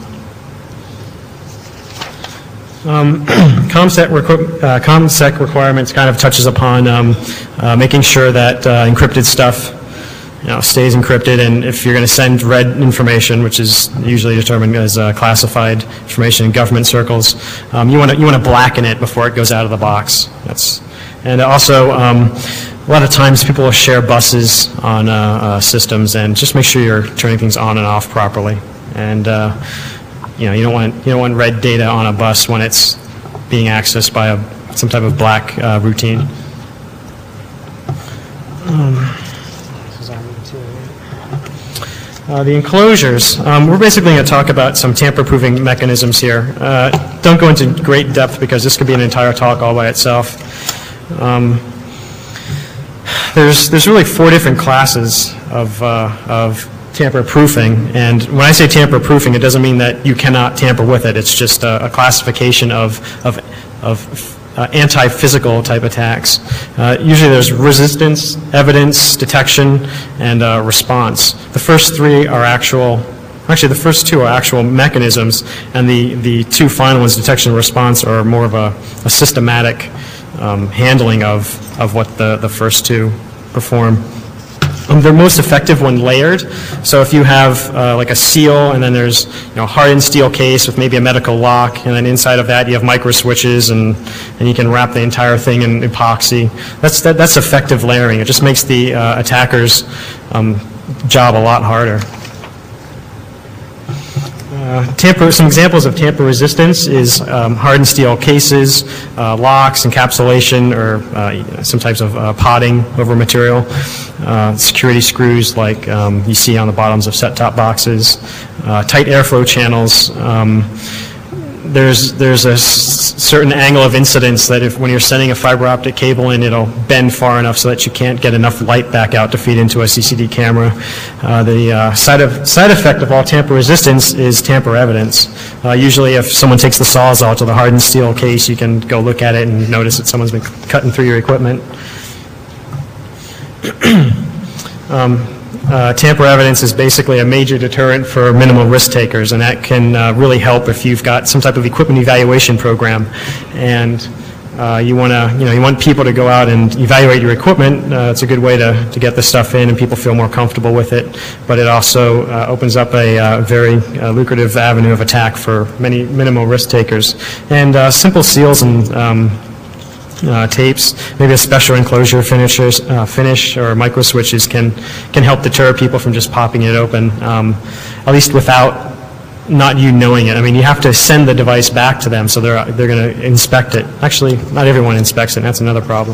Um, ComSec, requ uh, ComSec requirements kind of touches upon um, uh, making sure that uh, encrypted stuff you know, stays encrypted, and if you're going to send read information, which is usually determined as uh, classified information in government circles, um, you want to you want to blacken it before it goes out of the box. That's and also um, a lot of times people will share buses on uh, uh, systems, and just make sure you're turning things on and off properly. And uh, you know you don't want you don't want read data on a bus when it's being accessed by a some type of black uh, routine. Um, Uh, the enclosures, um, we're basically going to talk about some tamper-proofing mechanisms here. Uh, don't go into great depth because this could be an entire talk all by itself. Um, there's, there's really four different classes of, uh, of tamper-proofing, and when I say tamper-proofing, it doesn't mean that you cannot tamper with it. It's just a, a classification of, of, of Uh, anti-physical type attacks. Uh, usually there's resistance, evidence, detection, and uh, response. The first three are actual, actually the first two are actual mechanisms, and the, the two final ones, detection and response, are more of a, a systematic um, handling of, of what the, the first two perform. Um, they're most effective when layered. So if you have uh, like a seal, and then there's you know hardened steel case with maybe a medical lock, and then inside of that you have micro switches, and and you can wrap the entire thing in epoxy. That's that, that's effective layering. It just makes the uh, attacker's um, job a lot harder. Uh, tamper, some examples of tamper resistance is um, hardened steel cases, uh, locks, encapsulation, or uh, you know, some types of uh, potting over material, uh, security screws like um, you see on the bottoms of set-top boxes, uh, tight airflow channels. Um, there's there's a s certain angle of incidence that if when you're sending a fiber optic cable in, it'll bend far enough so that you can't get enough light back out to feed into a C C D camera. Uh, the uh, side of side effect of all tamper resistance is tamper evidence. Uh, usually, if someone takes the Sawzall to the hardened steel case, you can go look at it and notice that someone's been cutting through your equipment. um, uh, tamper evidence is basically a major deterrent for minimal risk takers, and that can uh, really help if you've got some type of equipment evaluation program, and uh, you want to, you know, you want people to go out and evaluate your equipment. Uh, it's a good way to, to get the stuff in, and people feel more comfortable with it. But it also uh, opens up a uh, very uh, lucrative avenue of attack for many minimal risk takers. And uh, simple seals and um, Uh, tapes, maybe a special enclosure finishers, uh, finish or micro switches can can help deter people from just popping it open, um, at least without not you knowing it. I mean, you have to send the device back to them, so they're they're going to inspect it. Actually, not everyone inspects it, and that's another problem.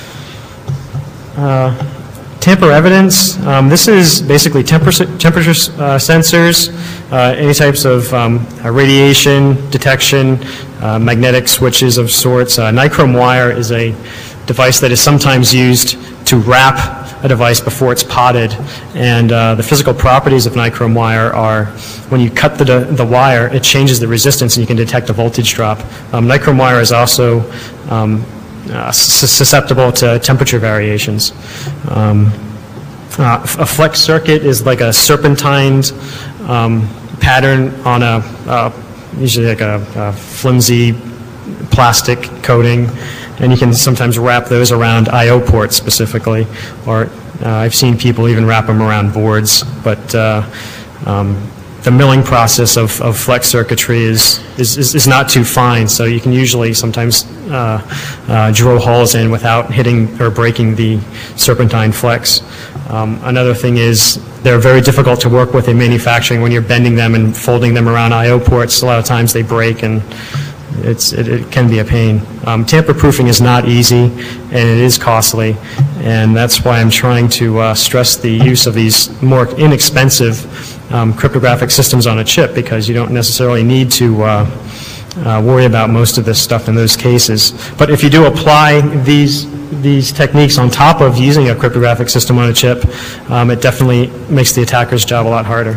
Uh, Tamper evidence, um, this is basically temperature, temperature uh, sensors, uh, any types of um, radiation detection, uh, magnetic switches of sorts. Uh, nichrome wire is a device that is sometimes used to wrap a device before it's potted, and uh, the physical properties of nichrome wire are when you cut the, the wire, it changes the resistance and you can detect a voltage drop. Um, nichrome wire is also um, Uh, susceptible to temperature variations. Um, uh, a flex circuit is like a serpentined um, pattern on a, uh, usually like a, a flimsy plastic coating, and you can sometimes wrap those around I O ports specifically, or uh, I've seen people even wrap them around boards, but uh, um, the milling process of, of flex circuitry is, is, is, is not too fine, so you can usually sometimes uh, uh, drill holes in without hitting or breaking the serpentine flex. Um, another thing is they're very difficult to work with in manufacturing when you're bending them and folding them around I O ports. A lot of times they break, and it's, it, it can be a pain. Um, tamper proofing is not easy, and it is costly, and that's why I'm trying to uh, stress the use of these more inexpensive Um, cryptographic systems on a chip, because you don't necessarily need to uh, uh, worry about most of this stuff in those cases. But if you do apply these these techniques on top of using a cryptographic system on a chip, um, it definitely makes the attacker's job a lot harder.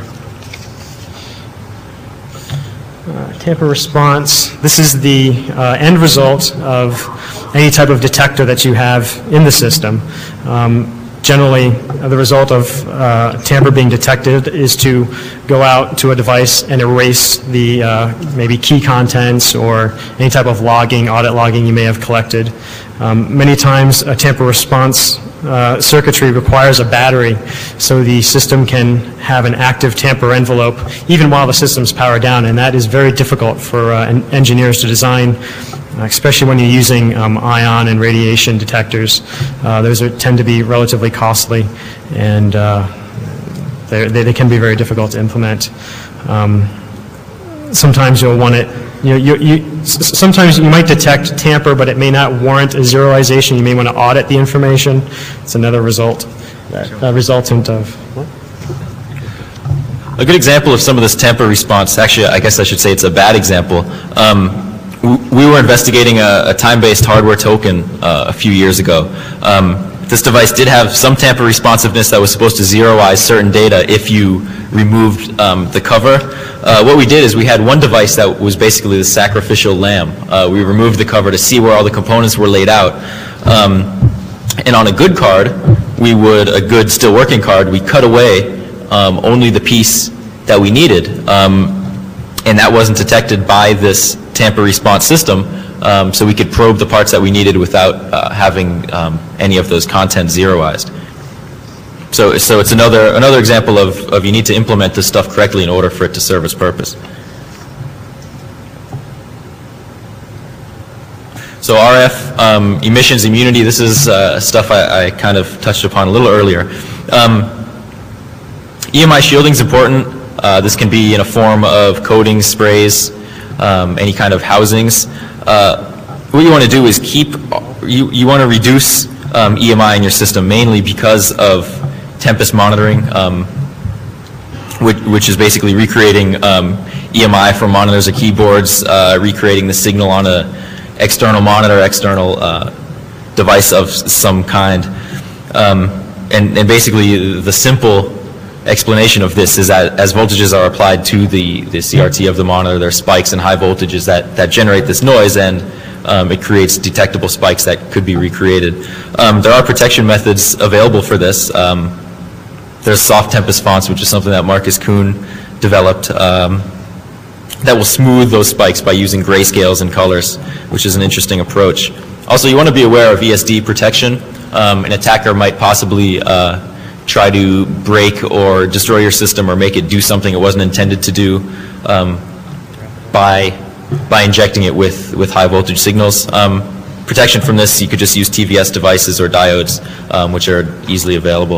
Uh, tamper response. This is the uh, end result of any type of detector that you have in the system. Um, Generally, uh, the result of uh, tamper being detected is to go out to a device and erase the uh, maybe key contents or any type of logging, audit logging you may have collected. Um, many times a tamper response uh, circuitry requires a battery, so the system can have an active tamper envelope even while the system's powered down, and that is very difficult for uh, en engineers to design, especially when you're using um, ion and radiation detectors. Uh, those are, tend to be relatively costly, and uh, they, they can be very difficult to implement. Um, sometimes you'll want it, you know, you, you, sometimes you might detect tamper, but it may not warrant a zeroization. You may want to audit the information. It's another result, uh, resultant of. What? A good example of some of this tamper response, actually I guess I should say it's a bad example. Um, We were investigating a, a time-based hardware token uh, a few years ago. Um, this device did have some tamper responsiveness that was supposed to zeroize certain data if you removed um, the cover. Uh, what we did is we had one device that was basically the sacrificial lamb. Uh, we removed the cover to see where all the components were laid out. Um, and on a good card, we would, a good still working card, we cut away um, only the piece that we needed. Um, and that wasn't detected by this tamper response system, um, so we could probe the parts that we needed without uh, having um, any of those content zeroized. So, so it's another another example of, of you need to implement this stuff correctly in order for it to serve its purpose. So R F, um, emissions immunity, this is uh, stuff I, I kind of touched upon a little earlier. Um, E M I shielding is important. Uh, this can be in a form of coatings, sprays, um, any kind of housings. Uh, what you want to do is keep, you, you want to reduce um, E M I in your system mainly because of Tempest monitoring, um, which, which is basically recreating um, E M I from monitors or keyboards, uh, recreating the signal on a external monitor, external uh, device of some kind. Um, and, and basically the simple explanation of this is that as voltages are applied to the, the C R T of the monitor, there are spikes and high voltages that, that generate this noise, and um, it creates detectable spikes that could be recreated. Um, there are protection methods available for this. Um, there's Soft Tempest fonts, which is something that Marcus Kuhn developed, um, that will smooth those spikes by using grayscales and colors, which is an interesting approach. Also, you want to be aware of E S D protection. Um, an attacker might possibly uh, try to break or destroy your system or make it do something it wasn't intended to do um, by, by injecting it with, with high voltage signals. Um, protection from this, you could just use T V S devices or diodes, um, which are easily available.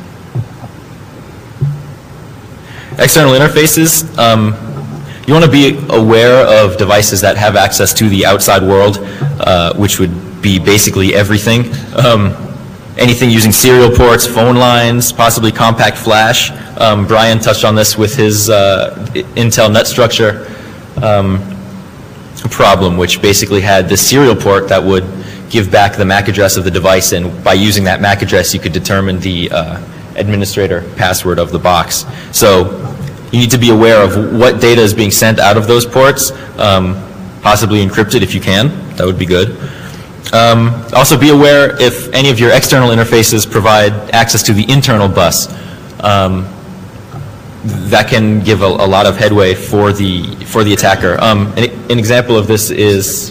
External interfaces. Um, you want to be aware of devices that have access to the outside world, uh, which would be basically everything. Um, anything using serial ports, phone lines, possibly compact flash. Um, Brian touched on this with his uh, Intel nut structure um, problem, which basically had the serial port that would give back the M A C address of the device, and by using that M A C address you could determine the uh, administrator password of the box. So you need to be aware of what data is being sent out of those ports, um, possibly encrypted if you can. That would be good. Um, also be aware if any of your external interfaces provide access to the internal bus. Um, that can give a, a lot of headway for the for the attacker. Um, an, an example of this is.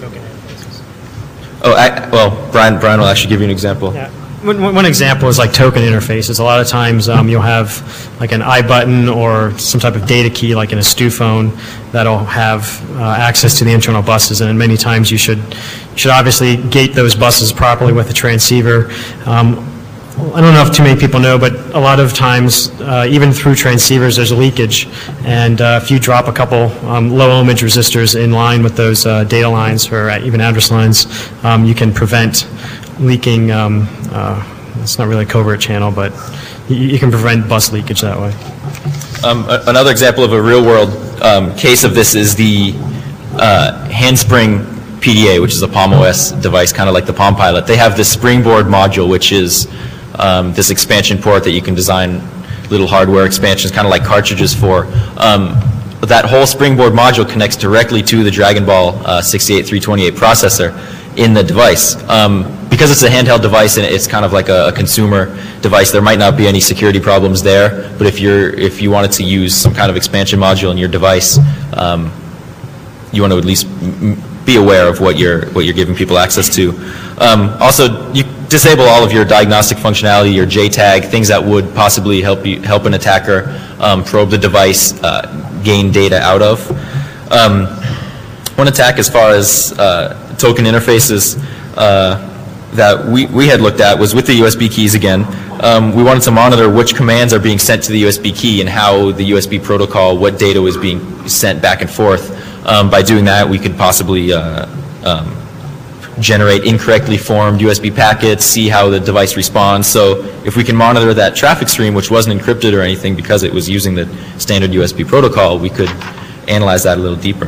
Oh, I, well, Brian. Brian will actually give you an example. Yeah. One, one example is like token interfaces. A lot of times um, you'll have like an I button or some type of data key like in a Stu phone that'll have uh, access to the internal buses, and many times you should you should obviously gate those buses properly with a transceiver. Um, I don't know if too many people know, but a lot of times, uh, even through transceivers, there's leakage, and uh, if you drop a couple um, low ohmage resistors in line with those uh, data lines or even address lines, um, you can prevent leaking. Um, uh, it's not really a covert channel, but you, you can prevent bus leakage that way. Um, a, another example of a real-world um, case of this is the uh, Handspring P D A, which is a Palm O S device, kind of like the Palm Pilot. They have this Springboard module, which is um, this expansion port that you can design little hardware expansions, kind of like cartridges for. Um, that whole Springboard module connects directly to the Dragon Ball uh, sixty-eight three twenty-eight processor in the device. Um, because it's a handheld device and it's kind of like a, a consumer device, there might not be any security problems there, but if you're if you wanted to use some kind of expansion module in your device, um, you want to at least m be aware of what you're what you're giving people access to. Um, also, you disable all of your diagnostic functionality, your J TAG, things that would possibly help you help an attacker um, probe the device, uh, gain data out of. Um, one attack as far as uh, token interfaces uh, that we, we had looked at was with the U S B keys again. Um, we wanted to monitor which commands are being sent to the U S B key and how the U S B protocol, what data was being sent back and forth. Um, by doing that, we could possibly uh, um, generate incorrectly formed U S B packets, see how the device responds. So if we can monitor that traffic stream, which wasn't encrypted or anything because it was using the standard U S B protocol, we could analyze that a little deeper.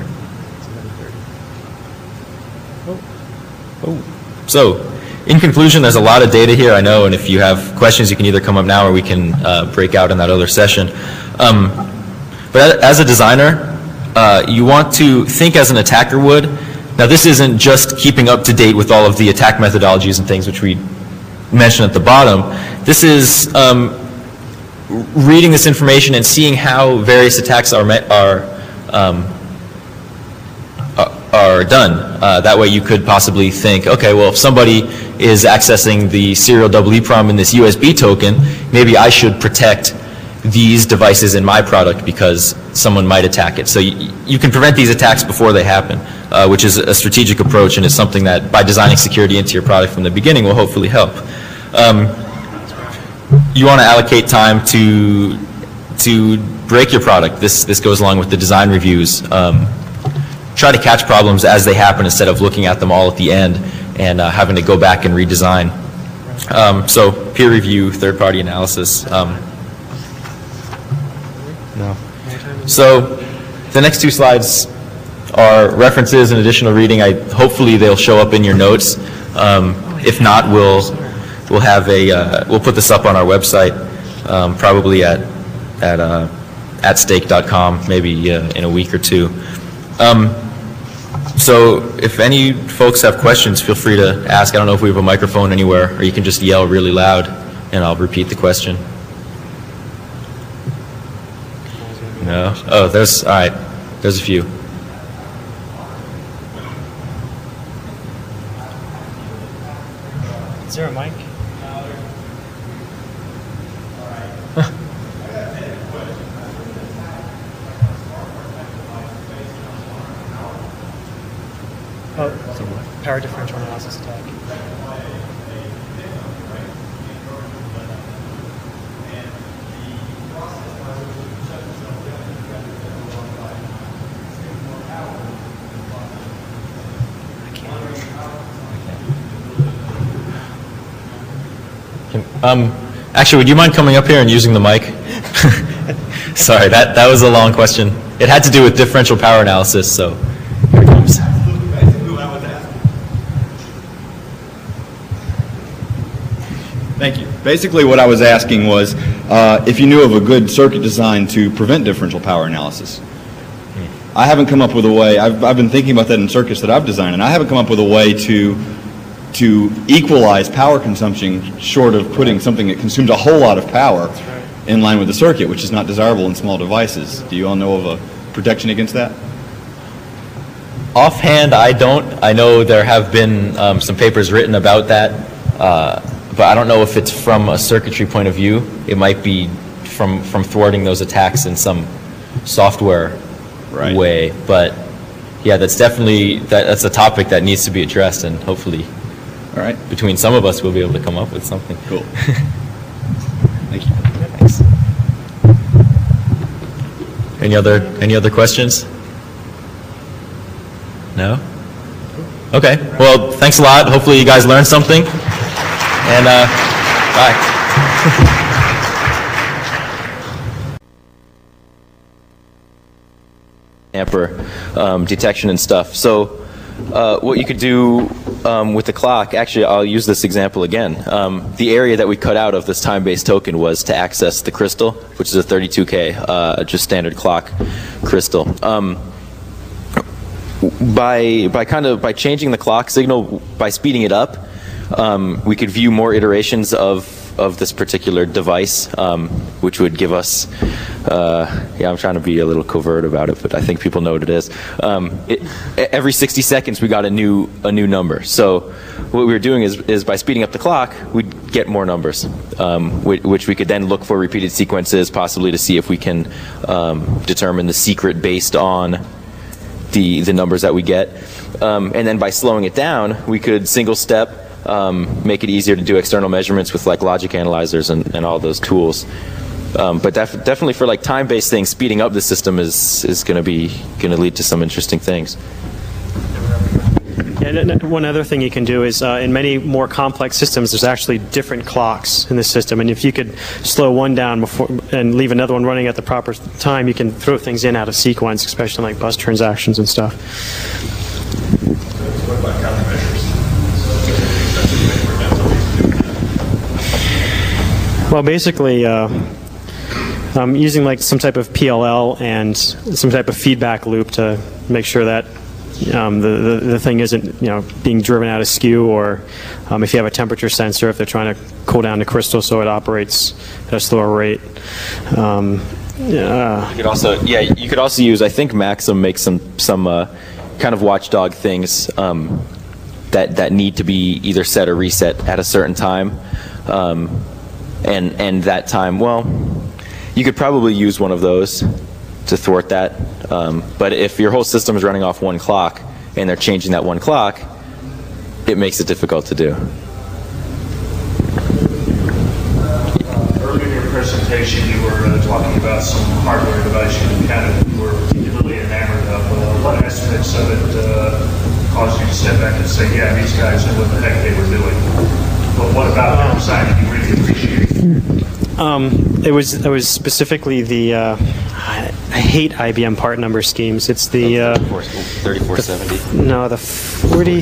So, in conclusion, there's a lot of data here, I know, and if you have questions, you can either come up now or we can uh, break out in that other session. Um, but as a designer, uh, you want to think as an attacker would. Now, this isn't just keeping up to date with all of the attack methodologies and things which we mentioned at the bottom. This is um, reading this information and seeing how various attacks are met, are um, are done. Uh, that way you could possibly think, okay, well, if somebody is accessing the serial double EEPROM in this U S B token, maybe I should protect these devices in my product because someone might attack it. So you, you can prevent these attacks before they happen, uh, which is a strategic approach, and is something that by designing security into your product from the beginning will hopefully help. Um, you want to allocate time to to break your product. This, this goes along with the design reviews. Um, Try to catch problems as they happen instead of looking at them all at the end and uh, having to go back and redesign. Um, so peer review, third-party analysis. Um, no. So the next two slides are references and additional reading. I, hopefully they'll show up in your notes. Um, if not, we'll we'll have a uh, we'll put this up on our website, um, probably at at uh, at stake dot com, maybe uh, in a week or two. Um, So if any folks have questions, feel free to ask. I don't know if we have a microphone anywhere, or you can just yell really loud and I'll repeat the question. No. Oh, there's, all right. There's a few. Is there a mic? Oh, power differential analysis attack. Um, actually, would you mind coming up here and using the mic? Sorry, that, that was a long question. It had to do with differential power analysis, so here it comes. Thank you. Basically what I was asking was uh, if you knew of a good circuit design to prevent differential power analysis. I haven't come up with a way, I've, I've been thinking about that in circuits that I've designed, and I haven't come up with a way to to equalize power consumption short of putting something that consumes a whole lot of power in line with the circuit, which is not desirable in small devices. Do you all know of a protection against that? Offhand, I don't. I know there have been um, some papers written about that, uh, but I don't know if it's from a circuitry point of view. It might be from, from thwarting those attacks in some software Right. way. But yeah, that's definitely, that, that's a topic that needs to be addressed, and hopefully All right. between some of us we'll be able to come up with something. Cool. Thank you. Thanks. Any other, any other questions? No? Okay. Well, thanks a lot. Hopefully you guys learned something. And uh, bye. Amper um, detection and stuff. So uh, what you could do um, with the clock, actually I'll use this example again. Um, the area that we cut out of this time-based token was to access the crystal, which is a thirty-two K, uh, just standard clock crystal. Um, by by kind of by changing the clock signal, by speeding it up, um, we could view more iterations of of this particular device, um, which would give us, uh, yeah, I'm trying to be a little covert about it, but I think people know what it is. Um, it, every sixty seconds we got a new a new number. So what we were doing is, is by speeding up the clock, we'd get more numbers, um, which, which we could then look for repeated sequences, possibly to see if we can um, determine the secret based on the, the numbers that we get. Um, and then by slowing it down, we could single step, Um, make it easier to do external measurements with like logic analyzers and, and all those tools. Um, but def definitely for like time-based things, speeding up the system is is going to be going to lead to some interesting things. Yeah, and one other thing you can do is uh, in many more complex systems, there's actually different clocks in the system, and if you could slow one down before and leave another one running at the proper time, you can throw things in out of sequence, especially like bus transactions and stuff. What about countermeasures? Well, basically, uh, I'm using like some type of P L L and some type of feedback loop to make sure that um, the, the the thing isn't, you know, being driven out of skew, or um, if you have a temperature sensor, if they're trying to cool down the crystal so it operates at a slower rate. Um, yeah. You could also, yeah, you could also use. I think Maxim makes some some uh, kind of watchdog things um, that that need to be either set or reset at a certain time. Um, And, and that time, well, you could probably use one of those to thwart that. Um, but if your whole system is running off one clock and they're changing that one clock, it makes it difficult to do. Earlier in your presentation, you were uh, talking about some hardware device you kind of were particularly enamored of. Uh, what aspects of it uh, caused you to step back and say, yeah, these guys knew what the heck they were doing? But what about their design did you really appreciate? Um, it was it was specifically the uh, I, I hate I B M part number schemes. It's the uh, thirty-four seventy. no the forty.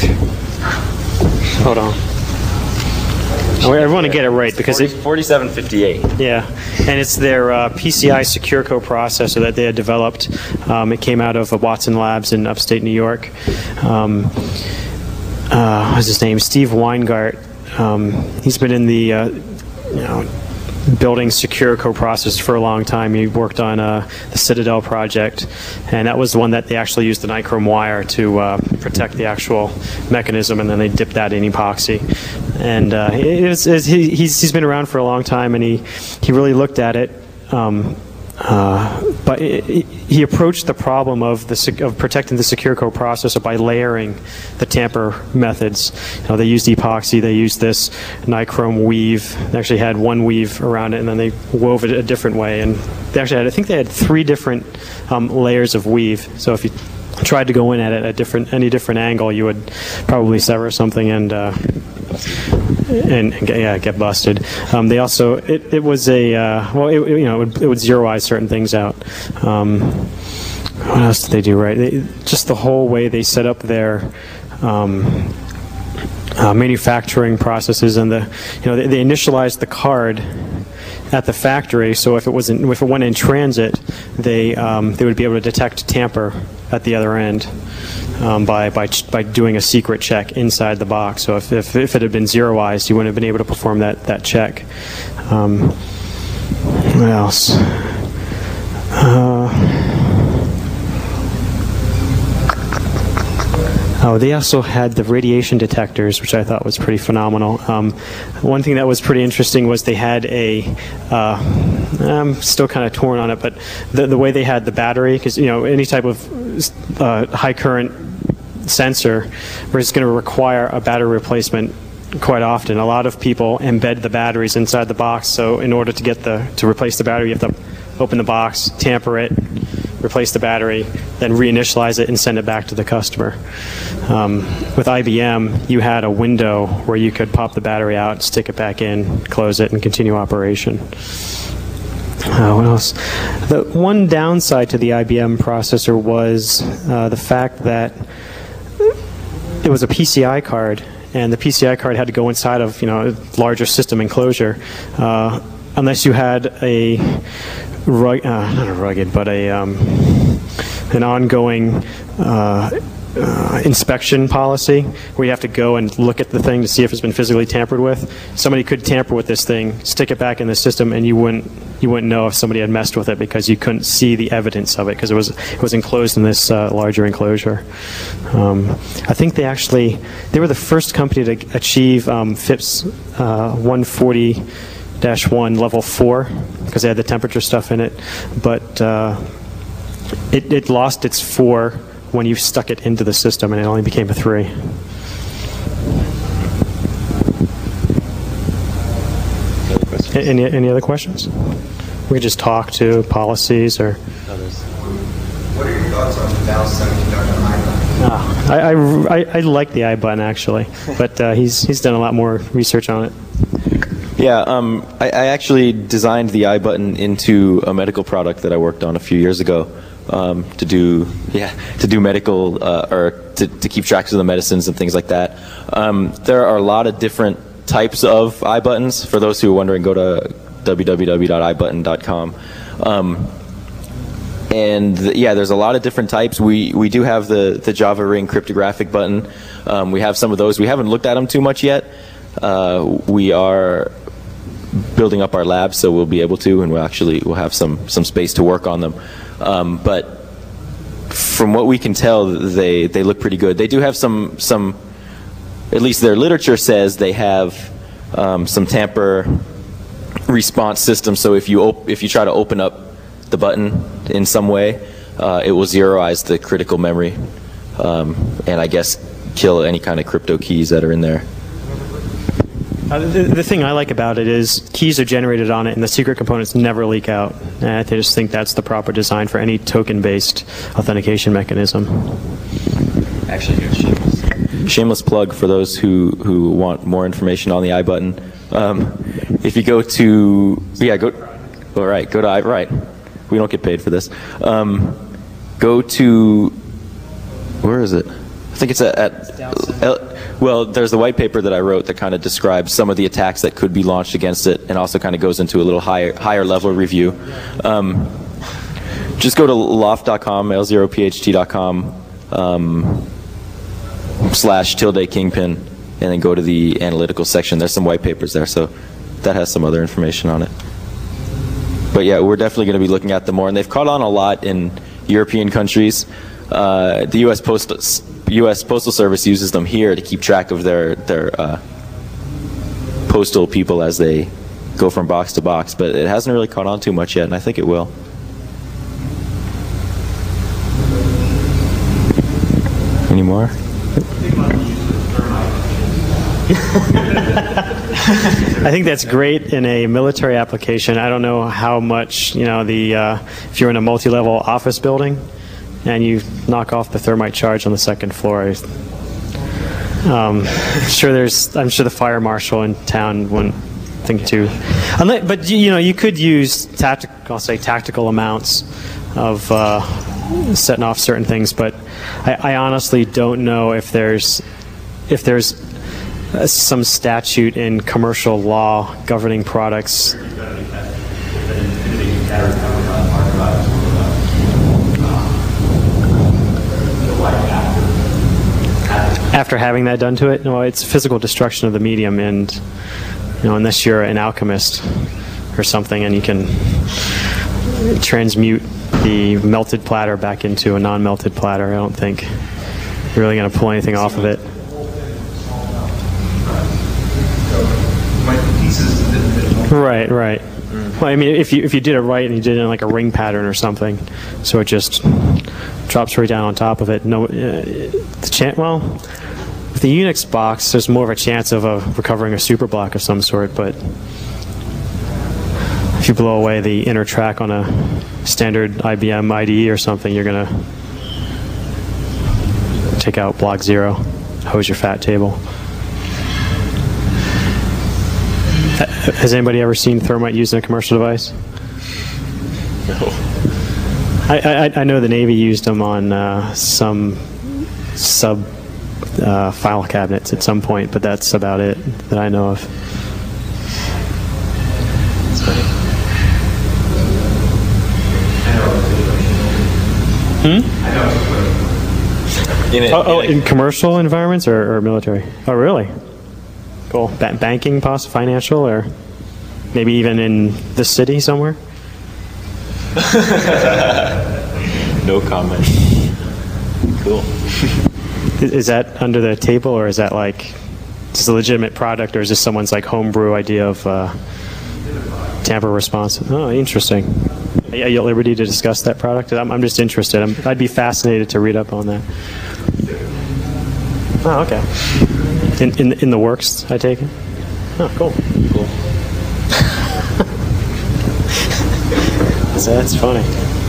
Hold on. I, I want to get it right because it, forty-seven fifty-eight. yeah, and it's their uh, P C I Secure coprocessor that they had developed. Um, it came out of uh, Watson Labs in upstate New York. Um, uh, what's his name? Steve Weingart. Um, he's been in the uh, you know building secure coprocessors for a long time. He worked on uh, the Citadel project, and that was the one that they actually used the nichrome wire to uh, protect the actual mechanism, and then they dipped that in epoxy. And uh, it was, it was, he, he's, he's been around for a long time, and he, he really looked at it. Um, Uh, but it, it, he approached the problem of the sec of protecting the secure coprocessor by layering the tamper methods. You know, they used epoxy, they used this nichrome weave. They actually had one weave around it, and then they wove it a different way. And they actually had, I think they had three different um, layers of weave. So if you tried to go in at it at different, any different angle, you would probably sever something and. Uh, And, and get, yeah, get busted. Um, they also, it, it was a, uh, well, it, you know, it would, it would zeroize certain things out. Um, what else did they do right? They, just the whole way they set up their um, uh, manufacturing processes, and the, you know, they, they initialized the card at the factory, so if it wasn't, if it went in transit, they um, they would be able to detect tamper at the other end. Um, by, by, by doing a secret check inside the box. So if, if, if it had been zeroized, you wouldn't have been able to perform that, that check. Um, what else? Uh, oh, they also had the radiation detectors, which I thought was pretty phenomenal. Um, one thing that was pretty interesting was they had a, uh, I'm still kind of torn on it, but the, the way they had the battery, because, you know, any type of uh, high current sensor is going to require a battery replacement quite often. A lot of people embed the batteries inside the box, so in order to get the to replace the battery, you have to open the box, tamper it, replace the battery, then reinitialize it and send it back to the customer. Um, with I B M, you had a window where you could pop the battery out, stick it back in, close it, and continue operation. Uh, what else? The one downside to the I B M processor was uh, the fact that it was a P C I card, and the P C I card had to go inside of, you know, a larger system enclosure, uh, unless you had a rug, uh, not a rugged, but a um, an ongoing uh, uh, inspection policy where you have to go and look at the thing to see if it's been physically tampered with. Somebody could tamper with this thing, stick it back in the system, and you wouldn't you wouldn't know if somebody had messed with it because you couldn't see the evidence of it because it was it was enclosed in this uh, larger enclosure. Um, I think they actually they were the first company to achieve um, FIPS uh, one forty dash one level four because they had the temperature stuff in it, but uh, it, it lost its four when you stuck it into the system, and it only became a three. Any, any other questions? We could just talk to policies or... What are your thoughts on the Bell Semiconductor iButton? Ah, I, I, I, I like the iButton, actually, but uh, he's, he's done a lot more research on it. Yeah, um, I, I actually designed the iButton into a medical product that I worked on a few years ago. Um, to do, yeah, to do medical uh, or to, to keep tracks of the medicines and things like that. Um, there are a lot of different types of iButtons. For those who are wondering, go to w w w dot i button dot com. Um, and th yeah, there's a lot of different types. We we do have the the Java Ring cryptographic button. Um, we have some of those. We haven't looked at them too much yet. Uh, we are building up our lab, so we'll be able to, and we'll actually we'll have some some space to work on them. Um, but from what we can tell, they they look pretty good. They do have some some, at least their literature says they have um, some tamper response systems. So if you op if you try to open up the button in some way, uh, it will zeroize the critical memory, um, and I guess kill any kind of crypto keys that are in there. Uh, the, the thing I like about it is keys are generated on it and the secret components never leak out. And I just think that's the proper design for any token-based authentication mechanism. Actually, here's shameless. Shameless plug for those who, who want more information on the iButton. Um, if you go to, yeah, go, all right, go to, I, right, we don't get paid for this. Um, go to, where is it? I think it's at, at well, there's the white paper that I wrote that kind of describes some of the attacks that could be launched against it, and also kind of goes into a little higher higher level review. Um, just go to loft dot com, L zero P H T dot com, um, slash tilde kingpin, and then go to the analytical section. There's some white papers there, so that has some other information on it. but yeah, we're definitely going to be looking at them more, and they've caught on a lot in European countries. Uh, the U S Postal U S Postal Service uses them here to keep track of their their uh, postal people as they go from box to box, but it hasn't really caught on too much yet, and I think it will. Any more? I think that's great in a military application. I don't know how much, you know, the uh, if you're in a multi-level office building and you knock off the thermite charge on the second floor. Um, I'm sure there's. I'm sure the fire marshal in town wouldn't think to. Unless, but you know, you could use tactical. I'll say tactical amounts of uh, setting off certain things. But I, I honestly don't know if there's if there's uh, some statute in commercial law governing products. After having that done to it, no, it's physical destruction of the medium, and you know, unless you're an alchemist or something, and you can transmute the melted platter back into a non-melted platter, I don't think you're really going to pull anything off of it. Right, right. Well, I mean, if you if you did it right and you did it in like a ring pattern or something, so it just drops right down on top of it. No, uh, the chance. Well, with the Unix box, there's more of a chance of uh, recovering a super block of some sort. But if you blow away the inner track on a standard I B M I D E or something, you're gonna take out block zero, hose your fat table. Has anybody ever seen thermite used in a commercial device? No. I, I, I know the Navy used them on uh, some sub uh, file cabinets at some point, but that's about it that I know of. Hmm? In a, Oh, oh, in a, in commercial environments or, or military? Oh, really? Cool. Ba- banking, poss- financial, or maybe even in the city somewhere? No comment. Cool. Is, is that under the table, or is that like, is this a legitimate product, or is this someone's like homebrew idea of uh, tamper response? Oh, interesting. Are you at liberty to discuss that product? I'm, I'm just interested. I'm, I'd be fascinated to read up on that. Oh, okay. In, in, in the works, I take it? Oh, cool. Cool. So that's funny.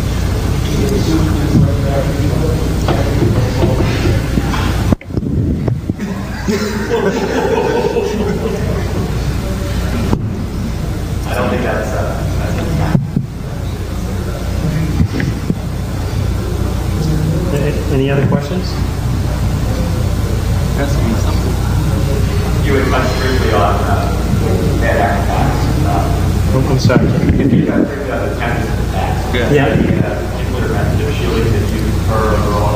I don't think that's, uh, that's Any other questions? You would touch briefly on uh, bad artifacts. Uh, Oh, I'm sorry. you could do that briefly on the tenants of the past. Yeah. Any uh, particular method of shielding that you prefer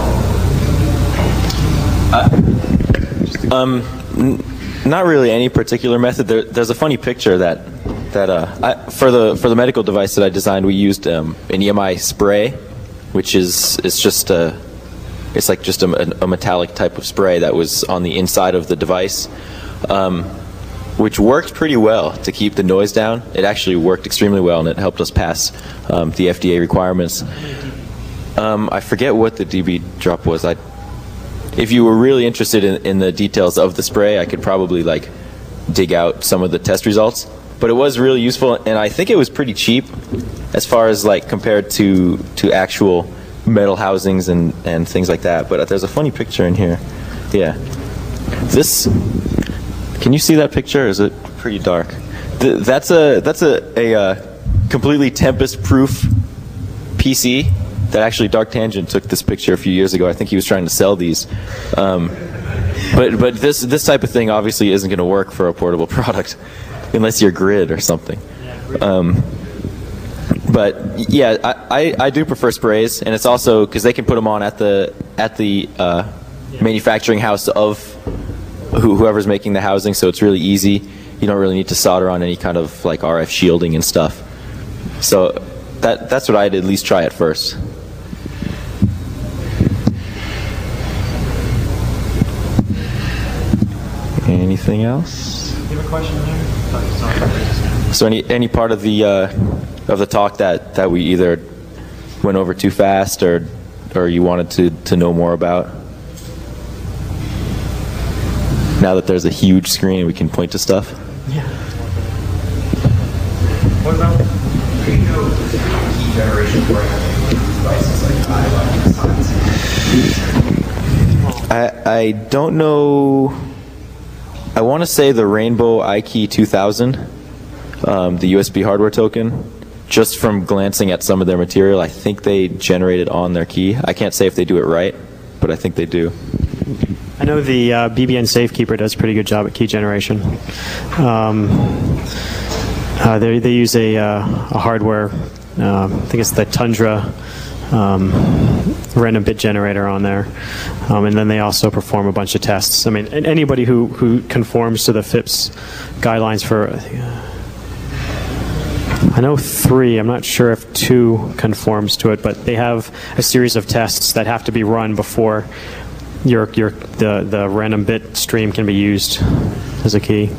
overall? Um, n- not really any particular method. There, there's a funny picture that that uh, I, for the for the medical device that I designed, we used um, an E M I spray, which is it's just a it's like just a, a metallic type of spray that was on the inside of the device, um, which worked pretty well to keep the noise down. It actually worked extremely well, and it helped us pass um, the F D A requirements. Um, I forget what the D B drop was. I If you were really interested in, in the details of the spray, I could probably like dig out some of the test results. But it was really useful, and I think it was pretty cheap as far as like compared to to actual metal housings and, and things like that. But there's a funny picture in here. Yeah. This, can you see that picture? Or is it pretty dark? Th that's a that's a, a uh, completely Tempest-proof P C. That actually Dark Tangent took this picture a few years ago. I think he was trying to sell these. Um, but but this this type of thing obviously isn't going to work for a portable product unless you're Grid or something. Um, but yeah, I, I, I do prefer sprays, and it's also because they can put them on at the at the uh, manufacturing house of who, whoever's making the housing, so it's really easy. You don't really need to solder on any kind of like R F shielding and stuff. So that that's what I'd at least try at first. Anything else? You have a question there? So any any part of the uh, of the talk that, that we either went over too fast or or you wanted to, to know more about? Now that there's a huge screen, we can point to stuff. Yeah. What about? Do you know key generation programming devices like I, like I I don't know. I want to say the Rainbow iKey two thousand, um, the U S B hardware token. Just from glancing at some of their material, I think they generate it on their key. I can't say if they do it right, but I think they do. I know the uh, B B N Safekeeper does a pretty good job at key generation. Um, uh, they, they use a, uh, a hardware, uh, I think it's the Tundra um, random bit generator on there. Um, and then they also perform a bunch of tests. I mean, anybody who, who conforms to the F I P S guidelines for, uh, I know three, I'm not sure if two conforms to it, but they have a series of tests that have to be run before your, your, the, the random bit stream can be used as a key.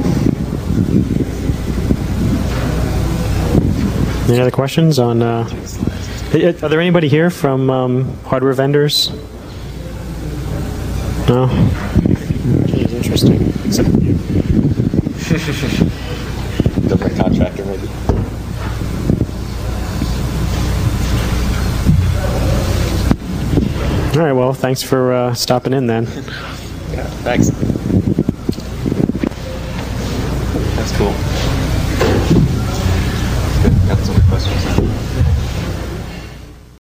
Any other questions on, uh, are there anybody here from um, hardware vendors? No? It's interesting. Except you. Different contractor, maybe. All right, well, thanks for uh, stopping in then. Yeah, thanks. That's cool. Good. Got some questions now.